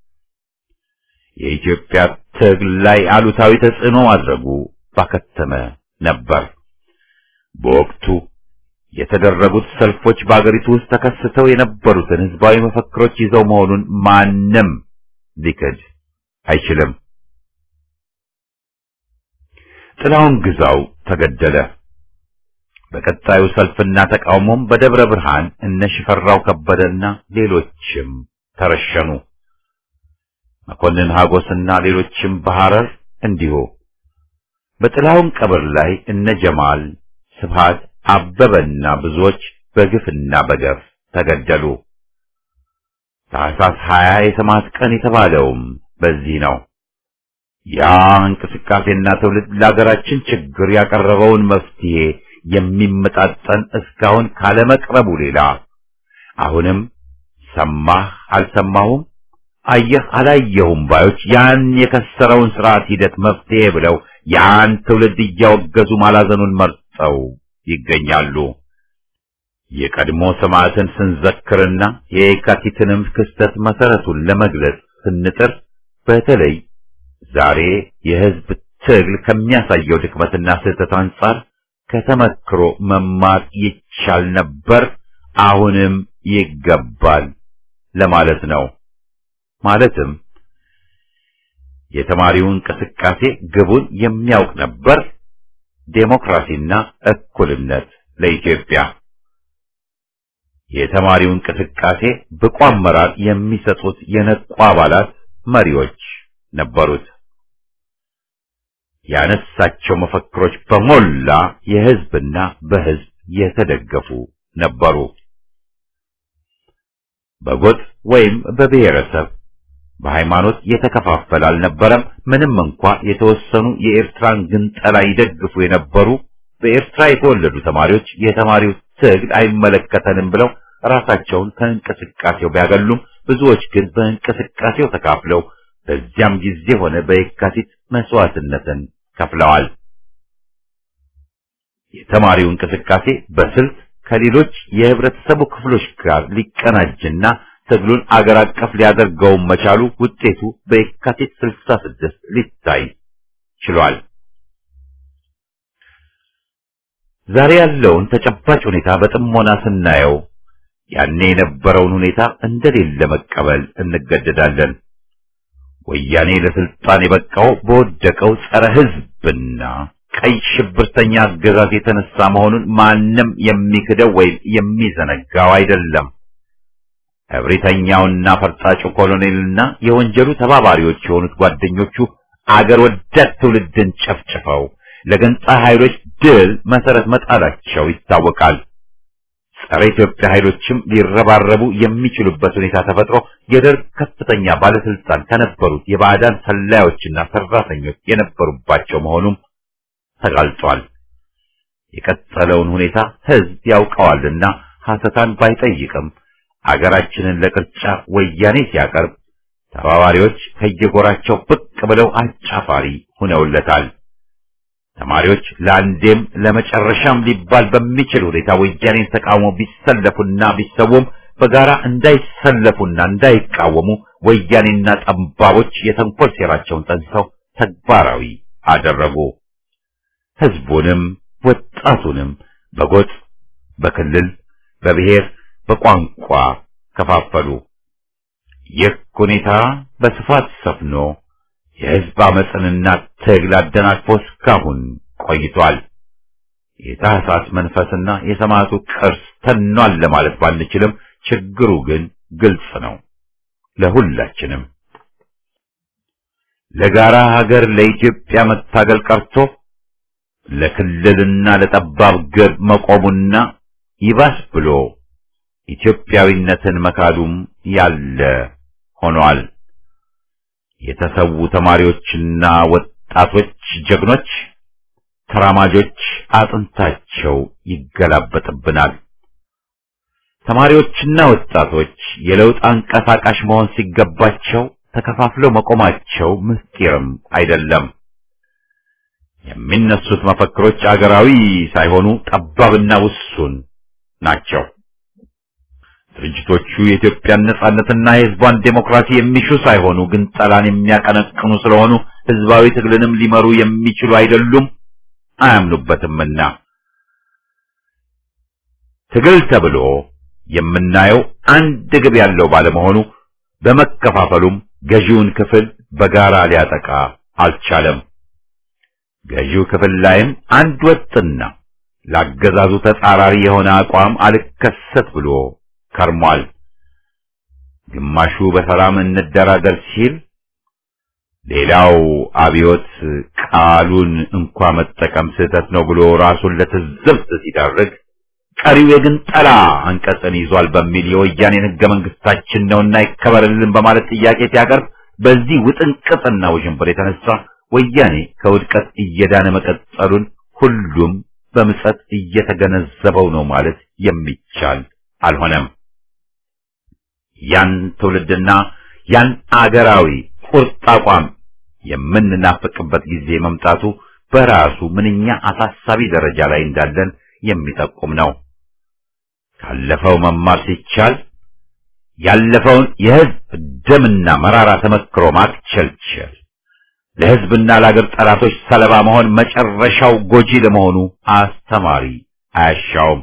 የኢትዮጵያ ትግል ላይ አሉታዊ ተጽዕኖ ማድረጉ ባከተመ ነበር። በወቅቱ የተደረጉት ሰልፎች በአገሪቱ ውስጥ ተከስተው የነበሩትን ህዝባዊ መፈክሮች ይዘው መሆኑን ማንም ሊክድ አይችልም። ጥላሁን ግዛው ተገደለ። በቀጣዩ ሰልፍና ተቃውሞም በደብረ ብርሃን እነ ሽፈራው ከበደና ሌሎችም ተረሸኑ። መኮንን ሀጎስና ሌሎችም በሐረር እንዲሁ። በጥላሁን ቀብር ላይ እነ ጀማል ስብሃት አበበና ብዙዎች በግፍና በገፍ ተገደሉ። ታኅሳስ 20 የሰማዕት ቀን የተባለውም በዚህ ነው። ያ እንቅስቃሴና ትውልድ ለሀገራችን ችግር ያቀረበውን መፍትሄ የሚመጣጠን እስካሁን ካለመቅረቡ ሌላ አሁንም ሰማህ አልሰማሁም፣ አየህ አላየሁም ባዮች ያን የከሰረውን ስርዓት ሂደት መፍትሄ ብለው ያን ትውልድ እያወገዙ ማላዘኑን መርጠው ይገኛሉ። የቀድሞ ሰማዕትን ስንዘክርና የየካቲትንም ክስተት መሰረቱን ለመግለጽ ስንጥር በተለይ ዛሬ የህዝብ ትግል ከሚያሳየው ድክመትና ስህተት አንጻር ከተመክሮ መማር ይቻል ነበር፣ አሁንም ይገባል ለማለት ነው። ማለትም የተማሪው እንቅስቃሴ ግቡን የሚያውቅ ነበር፣ ዴሞክራሲና እኩልነት ለኢትዮጵያ። የተማሪው እንቅስቃሴ ብቁ አመራር የሚሰጡት የነቁ አባላት መሪዎች ነበሩት። ያነሳቸው መፈክሮች በሞላ የህዝብና በህዝብ የተደገፉ ነበሩ። በጎጥ ወይም በብሔረሰብ በሃይማኖት የተከፋፈለ አልነበረም። ምንም እንኳ የተወሰኑ የኤርትራን ግንጠላ ይደግፉ የነበሩ በኤርትራ የተወለዱ ተማሪዎች የተማሪው ትግል አይመለከተንም ብለው ራሳቸውን ከእንቅስቃሴው ቢያገሉም ብዙዎች ግን በእንቅስቃሴው ተካፍለው በዚያም ጊዜ ሆነ በየካቲት መስዋዕትነትን ከፍለዋል። የተማሪው እንቅስቃሴ በስልት ከሌሎች የህብረተሰቡ ክፍሎች ጋር ሊቀናጅና ትግሉን አገር አቀፍ ሊያደርገው መቻሉ ውጤቱ በየካቲት 66 ሊታይ ችሏል። ዛሬ ያለውን ተጨባጭ ሁኔታ በጥሞና ስናየው ያኔ የነበረውን ሁኔታ እንደሌለ መቀበል እንገደዳለን። ወያኔ ለስልጣን የበቃው በወደቀው ጸረ ህዝብና ቀይ ሽብርተኛ አገዛዝ የተነሳ መሆኑን ማንም የሚክደው ወይም የሚዘነጋው አይደለም። እብሪተኛውና ፈርጣጩ ኮሎኔልና የወንጀሉ ተባባሪዎች የሆኑት ጓደኞቹ አገር ወዳድ ትውልድን ጨፍጭፈው ለገንጣይ ኃይሎች ድል መሰረት መጣላቸው ይታወቃል። ጸረ ኢትዮጵያ ኃይሎችም ሊረባረቡ የሚችሉበት ሁኔታ ተፈጥሮ የደርግ ከፍተኛ ባለስልጣን ከነበሩት የባዕዳን ሰላዮችና ሰራተኞች የነበሩባቸው መሆኑም ተጋልጧል። የቀጠለውን ሁኔታ ህዝብ ያውቀዋልና ሐሰታን ባይጠይቅም አገራችንን ለቅርጫ ወያኔ ሲያቀርብ ተባባሪዎች ከየጎራቸው ብቅ ብለው አጫፋሪ ሆነውለታል። ተማሪዎች ለአንዴም ለመጨረሻም ሊባል በሚችል ሁኔታ ወያኔን ተቃውሞ ቢሰለፉና ቢሰውም በጋራ እንዳይሰለፉና እንዳይቃወሙ ወያኔና ጠባቦች የተንኮል ሴራቸውን ጠንሰው ተግባራዊ አደረጉ። ህዝቡንም ወጣቱንም በጎጥ፣ በክልል፣ በብሔር፣ በቋንቋ ከፋፈሉ። ይህ ሁኔታ በስፋት ሰፍኖ የህዝብ አመፅንና ትግል አደናቅፎ እስካሁን ቆይቷል። የታህሳስ መንፈስና የሰማዕቱ ቅርስ ተኗል ለማለት ባንችልም ችግሩ ግን ግልጽ ነው ለሁላችንም። ለጋራ ሀገር ለኢትዮጵያ መታገል ቀርቶ ለክልልና ለጠባብ ግብ መቆሙና ይባስ ብሎ ኢትዮጵያዊነትን መካዱም ያለ ሆኗል። የተሰዉ ተማሪዎችና ወጣቶች ጀግኖች ተራማጆች አጥንታቸው ይገላበጥብናል። ተማሪዎችና ወጣቶች የለውጥ አንቀሳቃሽ መሆን ሲገባቸው ተከፋፍለው መቆማቸው ምስጢርም አይደለም። የሚነሱት መፈክሮች አገራዊ ሳይሆኑ ጠባብና ውሱን ናቸው። ድርጅቶቹ የኢትዮጵያን ነጻነትና የሕዝቧን ዴሞክራሲ የሚሹ ሳይሆኑ ግን ጠላን የሚያቀነቅኑ ስለሆኑ ሕዝባዊ ትግልንም ሊመሩ የሚችሉ አይደሉም፣ አያምኑበትምና ትግል ተብሎ የምናየው አንድ ግብ ያለው ባለመሆኑ በመከፋፈሉም ገዢውን ክፍል በጋራ ሊያጠቃ አልቻለም። ገዢው ክፍል ላይም አንድ ወጥና ላገዛዙ ተጻራሪ የሆነ አቋም አልከሰት ብሎ ከርሟል። ግማሹ በሰላም እንደራደር ሲል፣ ሌላው አብዮት ቃሉን እንኳ መጠቀም ስህተት ነው ብሎ ራሱን ለትዝብት ሲዳርግ፣ ቀሪው የግንጠላ አንቀጽን ይዟል በሚል የወያኔን ሕገ መንግስታችን ነውና ይከበርልን በማለት ጥያቄ ሲያቀርብ፣ በዚህ ውጥንቅጥና ውዥንብር የተነሳ ወያኔ ከውድቀት እየዳነ መቀጠሉን ሁሉም በምጸት እየተገነዘበው ነው ማለት የሚቻል አልሆነም። ያን ትውልድና ያን አገራዊ ቁርጥ አቋም የምንናፍቅበት ጊዜ መምጣቱ በራሱ ምንኛ አሳሳቢ ደረጃ ላይ እንዳለን የሚጠቁም ነው። ካለፈው መማር ሲቻል ያለፈውን የሕዝብ ደምና መራራ ተመክሮ ማክቸልቸል፣ ለሕዝብና ለአገር ጠላቶች ሰለባ መሆን መጨረሻው ጎጂ ለመሆኑ አስተማሪ አያሻውም።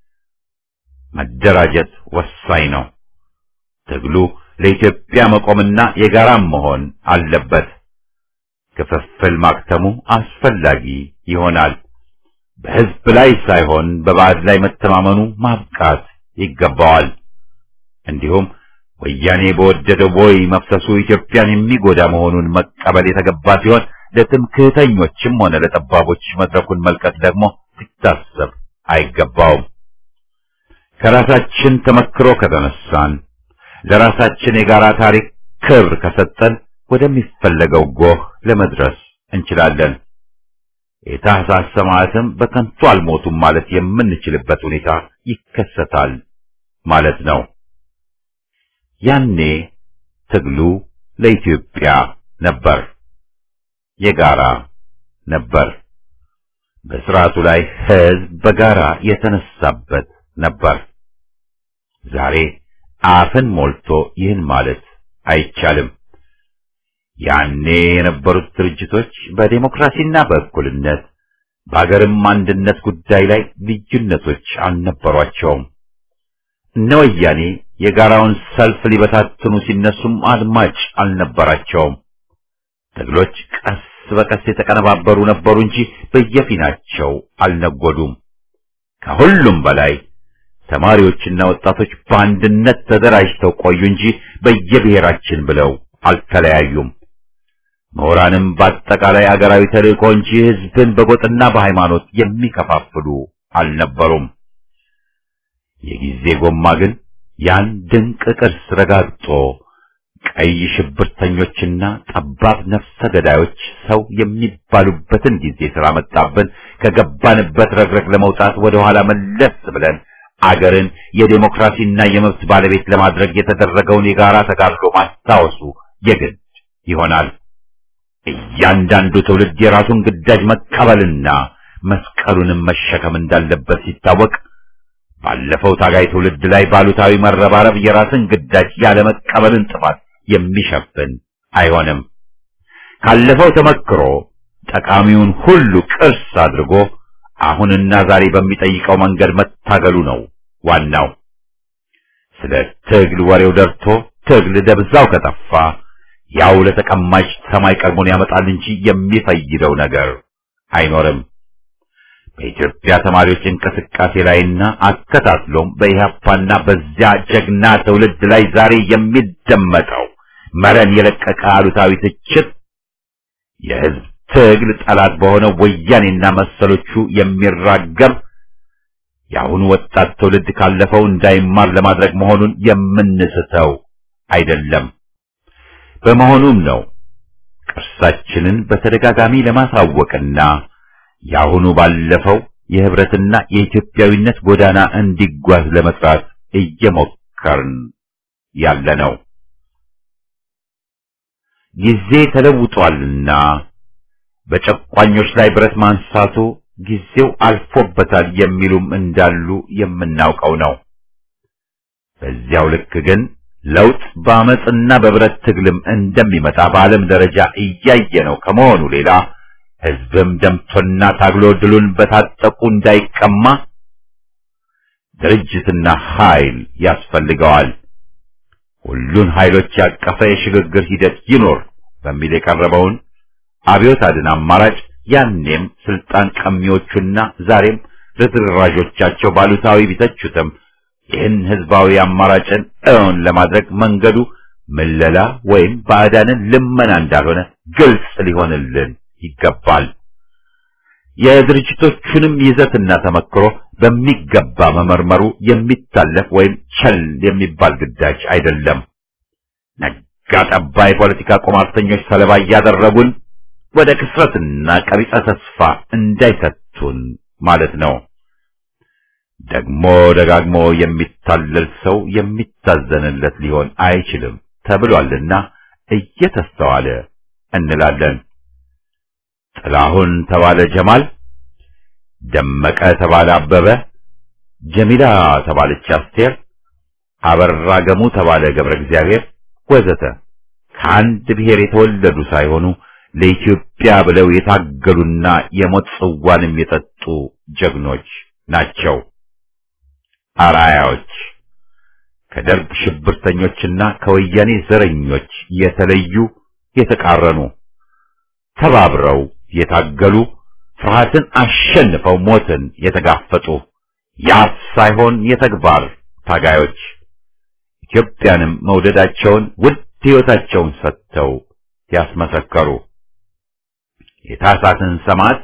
መደራጀት ወሳኝ ነው። ትግሉ ለኢትዮጵያ መቆምና የጋራም መሆን አለበት። ክፍፍል ማክተሙ አስፈላጊ ይሆናል። በሕዝብ ላይ ሳይሆን በባዕድ ላይ መተማመኑ ማብቃት ይገባዋል። እንዲሁም ወያኔ በወደደው ቦይ መፍሰሱ ኢትዮጵያን የሚጎዳ መሆኑን መቀበል የተገባ ሲሆን ለትምክህተኞችም ሆነ ለጠባቦች መድረኩን መልቀቅ ደግሞ ሊታሰብ አይገባውም። ከራሳችን ተመክሮ ከተነሳን፣ ለራሳችን የጋራ ታሪክ ክብር ከሰጠን ወደሚፈለገው ጎህ ለመድረስ እንችላለን። የታህሳስ ሰማዕታትም በከንቱ አልሞቱም ማለት የምንችልበት ሁኔታ ይከሰታል ማለት ነው። ያኔ ትግሉ ለኢትዮጵያ ነበር፣ የጋራ ነበር። በስርዓቱ ላይ ሕዝብ በጋራ የተነሳበት ነበር። ዛሬ አፍን ሞልቶ ይህን ማለት አይቻልም። ያኔ የነበሩት ድርጅቶች በዴሞክራሲና በእኩልነት በአገርም አንድነት ጉዳይ ላይ ልዩነቶች አልነበሯቸውም። እነ ወያኔ የጋራውን ሰልፍ ሊበታትኑ ሲነሱም አድማጭ አልነበራቸውም። ትግሎች ቀስ በቀስ የተቀነባበሩ ነበሩ እንጂ በየፊናቸው አልነጎዱም። ከሁሉም በላይ ተማሪዎችና ወጣቶች በአንድነት ተደራጅተው ቆዩ እንጂ በየብሔራችን ብለው አልተለያዩም። ምሁራንም በአጠቃላይ አገራዊ ተልእኮ እንጂ ሕዝብን በጎጥና በሃይማኖት የሚከፋፍሉ አልነበሩም። የጊዜ ጎማ ግን ያን ድንቅ ቅርስ ረጋግጦ ቀይ ሽብርተኞችና ጠባብ ነፍሰ ገዳዮች ሰው የሚባሉበትን ጊዜ ስላመጣብን ከገባንበት ረግረግ ለመውጣት ወደ ኋላ መለስ ብለን አገርን የዴሞክራሲና የመብት ባለቤት ለማድረግ የተደረገውን የጋራ ተጋድሎ ማስታወሱ የግድ ይሆናል። እያንዳንዱ ትውልድ የራሱን ግዳጅ መቀበልና መስቀሉንም መሸከም እንዳለበት ሲታወቅ፣ ባለፈው ታጋይ ትውልድ ላይ ባሉታዊ መረባረብ የራስን ግዳጅ ያለ መቀበልን ጥፋት የሚሸፍን አይሆንም። ካለፈው ተመክሮ ጠቃሚውን ሁሉ ቅርስ አድርጎ አሁንና ዛሬ በሚጠይቀው መንገድ መታገሉ ነው ዋናው። ስለ ትግል ወሬው ደርቶ ትግል ደብዛው ከጠፋ ያው ለተቀማጭ ሰማይ ቀርቦን ያመጣል እንጂ የሚፈይደው ነገር አይኖርም። በኢትዮጵያ ተማሪዎች እንቅስቃሴ ላይና አከታትሎም በኢህአፓና በዚያ ጀግና ትውልድ ላይ ዛሬ የሚደመጠው መረን የለቀቀ አሉታዊ ትችት የሕዝብ ትግል ጠላት በሆነው ወያኔና መሰሎቹ የሚራገም የአሁኑ ወጣት ትውልድ ካለፈው እንዳይማር ለማድረግ መሆኑን የምንስተው አይደለም። በመሆኑም ነው ቅርሳችንን በተደጋጋሚ ለማሳወቅና የአሁኑ ባለፈው የህብረትና የኢትዮጵያዊነት ጎዳና እንዲጓዝ ለመስራት እየሞከርን ያለነው። ጊዜ ተለውጧልና በጨቋኞች ላይ ብረት ማንሳቱ ጊዜው አልፎበታል የሚሉም እንዳሉ የምናውቀው ነው። በዚያው ልክ ግን ለውጥ በአመጽና በብረት ትግልም እንደሚመጣ በዓለም ደረጃ እያየነው ከመሆኑ ሌላ ሕዝብም ደምቶና ታግሎ ድሉን በታጠቁ እንዳይቀማ ድርጅትና ኃይል ያስፈልገዋል። ሁሉን ኃይሎች ያቀፈ የሽግግር ሂደት ይኖር በሚል የቀረበውን አብዮት አድን አማራጭ ያኔም ስልጣን ቀሚዎቹና ዛሬም ርዝራዦቻቸው ባሉታዊ ቢተቹትም ይህን ህዝባዊ አማራጭን እውን ለማድረግ መንገዱ ምለላ ወይም ባዕዳንን ልመና እንዳልሆነ ግልጽ ሊሆንልን ይገባል። የድርጅቶቹንም ይዘትና ተመክሮ በሚገባ መመርመሩ የሚታለፍ ወይም ቸል የሚባል ግዳጅ አይደለም። ነጋ ጠባ የፖለቲካ ቁማርተኞች ሰለባ እያደረጉን ወደ ክስረትና ቀቢጸ ተስፋ እንዳይከቱን ማለት ነው። ደግሞ ደጋግሞ የሚታለል ሰው የሚታዘንለት ሊሆን አይችልም ተብሏልና እየተስተዋለ እንላለን። ጥላሁን ተባለ ጀማል፣ ደመቀ ተባለ አበበ፣ ጀሚላ ተባለች አስቴር፣ አበራ ገሙ ተባለ ገብረ እግዚአብሔር ወዘተ ከአንድ ብሔር የተወለዱ ሳይሆኑ ለኢትዮጵያ ብለው የታገሉና የሞት ጽዋንም የጠጡ ጀግኖች ናቸው። አርአያዎች ከደርግ ሽብርተኞችና ከወያኔ ዘረኞች የተለዩ የተቃረኑ ተባብረው የታገሉ ፍርሃትን አሸንፈው ሞትን የተጋፈጡ ያፍ ሳይሆን የተግባር ታጋዮች ኢትዮጵያንም መውደዳቸውን ውድ ሕይወታቸውን ሰጥተው ያስመሰከሩ የታሳትን ሰማዕት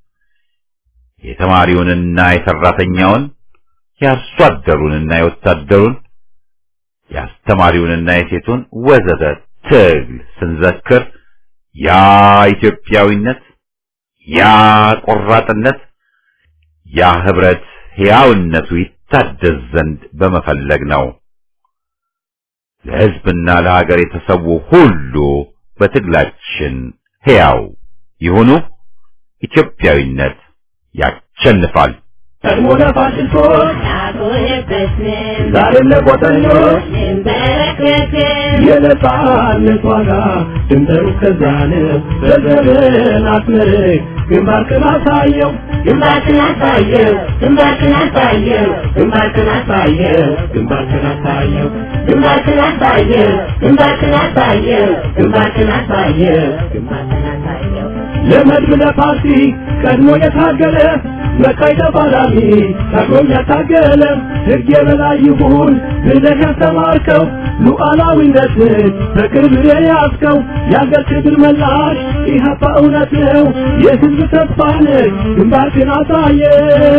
የተማሪውንና የሰራተኛውን የአርሶ አደሩንና የወታደሩን የአስተማሪውንና የሴቱን ወዘተ ትግል ስንዘክር ያ ኢትዮጵያዊነት፣ ያ ቆራጥነት፣ ያ ህብረት ሕያውነቱ ይታደስ ዘንድ በመፈለግ ነው። ለሕዝብና ለሀገር የተሰዉ ሁሉ በትግላችን ሕያው ይሁኑ። ኢትዮጵያዊነት ያሸንፋል። ቀድሞ ለፋሽስቶች ዛሬም ለቆጠኞች የነጻነት ዋጋ ድንበሩ እስከዚያን በዘመን አስመርቅ ግንባርክን አሳየው ግንባርክን አሳየው ግንባርክን አሳየው ግንባርክን አሳየው ግንባርክን አሳየው ግንባርክን አሳየው ግንባርክን አሳየው ግንባርክን አሳየው ግንባርክን አሳየው ለመድብ ለፓርቲ ቀድሞ የታገለ መካይ ተፋላሚ ታግሎም ያታገለ ሕግ የበላይ ይሁን ብለህ ያስተማርከው ሉዓላዊነትን በቅርብ የያዝከው የአገር ክብር መላሽ ኢህአፓ እውነት ነው የሕዝብ ተስፋ ነህ ግንባርክን አሳየው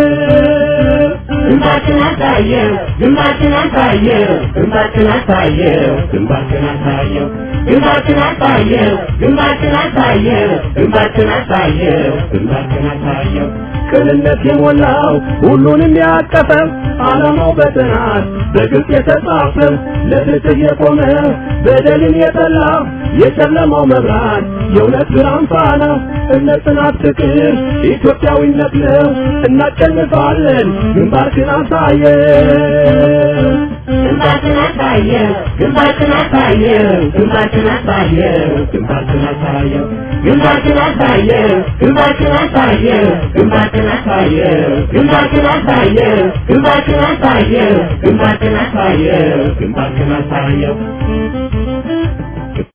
ግንባርክን አሳየው ግንባርክን አሳየው ግንባርክን አሳየው ግንባርክን አሳየው ግንባርክን አሳየው ግንባርክን አሳየው ግንባርክን አሳየው ግንባርክን አሳየው ቅንነት የሞላው ሁሉንም ያቀፈው ዓላማው በጥናት በግልጽ የተጻፈው ለፍትህ የቆመ በደልን የጠላ የጨለማው መብራት የእውነት ብርሃን ፋና እምነት፣ ጽናት፣ ፍቅር ኢትዮጵያዊነት ነው። እናሸንፋለን። ግንባርክን አሳየው ግንባርክን አሳየው ግንባርክን አሳየው ግንባርክን አሳየው ግንባርክን አሳየው ግንባርክን አሳየው ግንባርክን አሳየው ግንባርክን አሳየው ግንባርክን አሳየው ግንባርክን አሳየው ግንባርክን አሳየው ግንባርክን አሳየው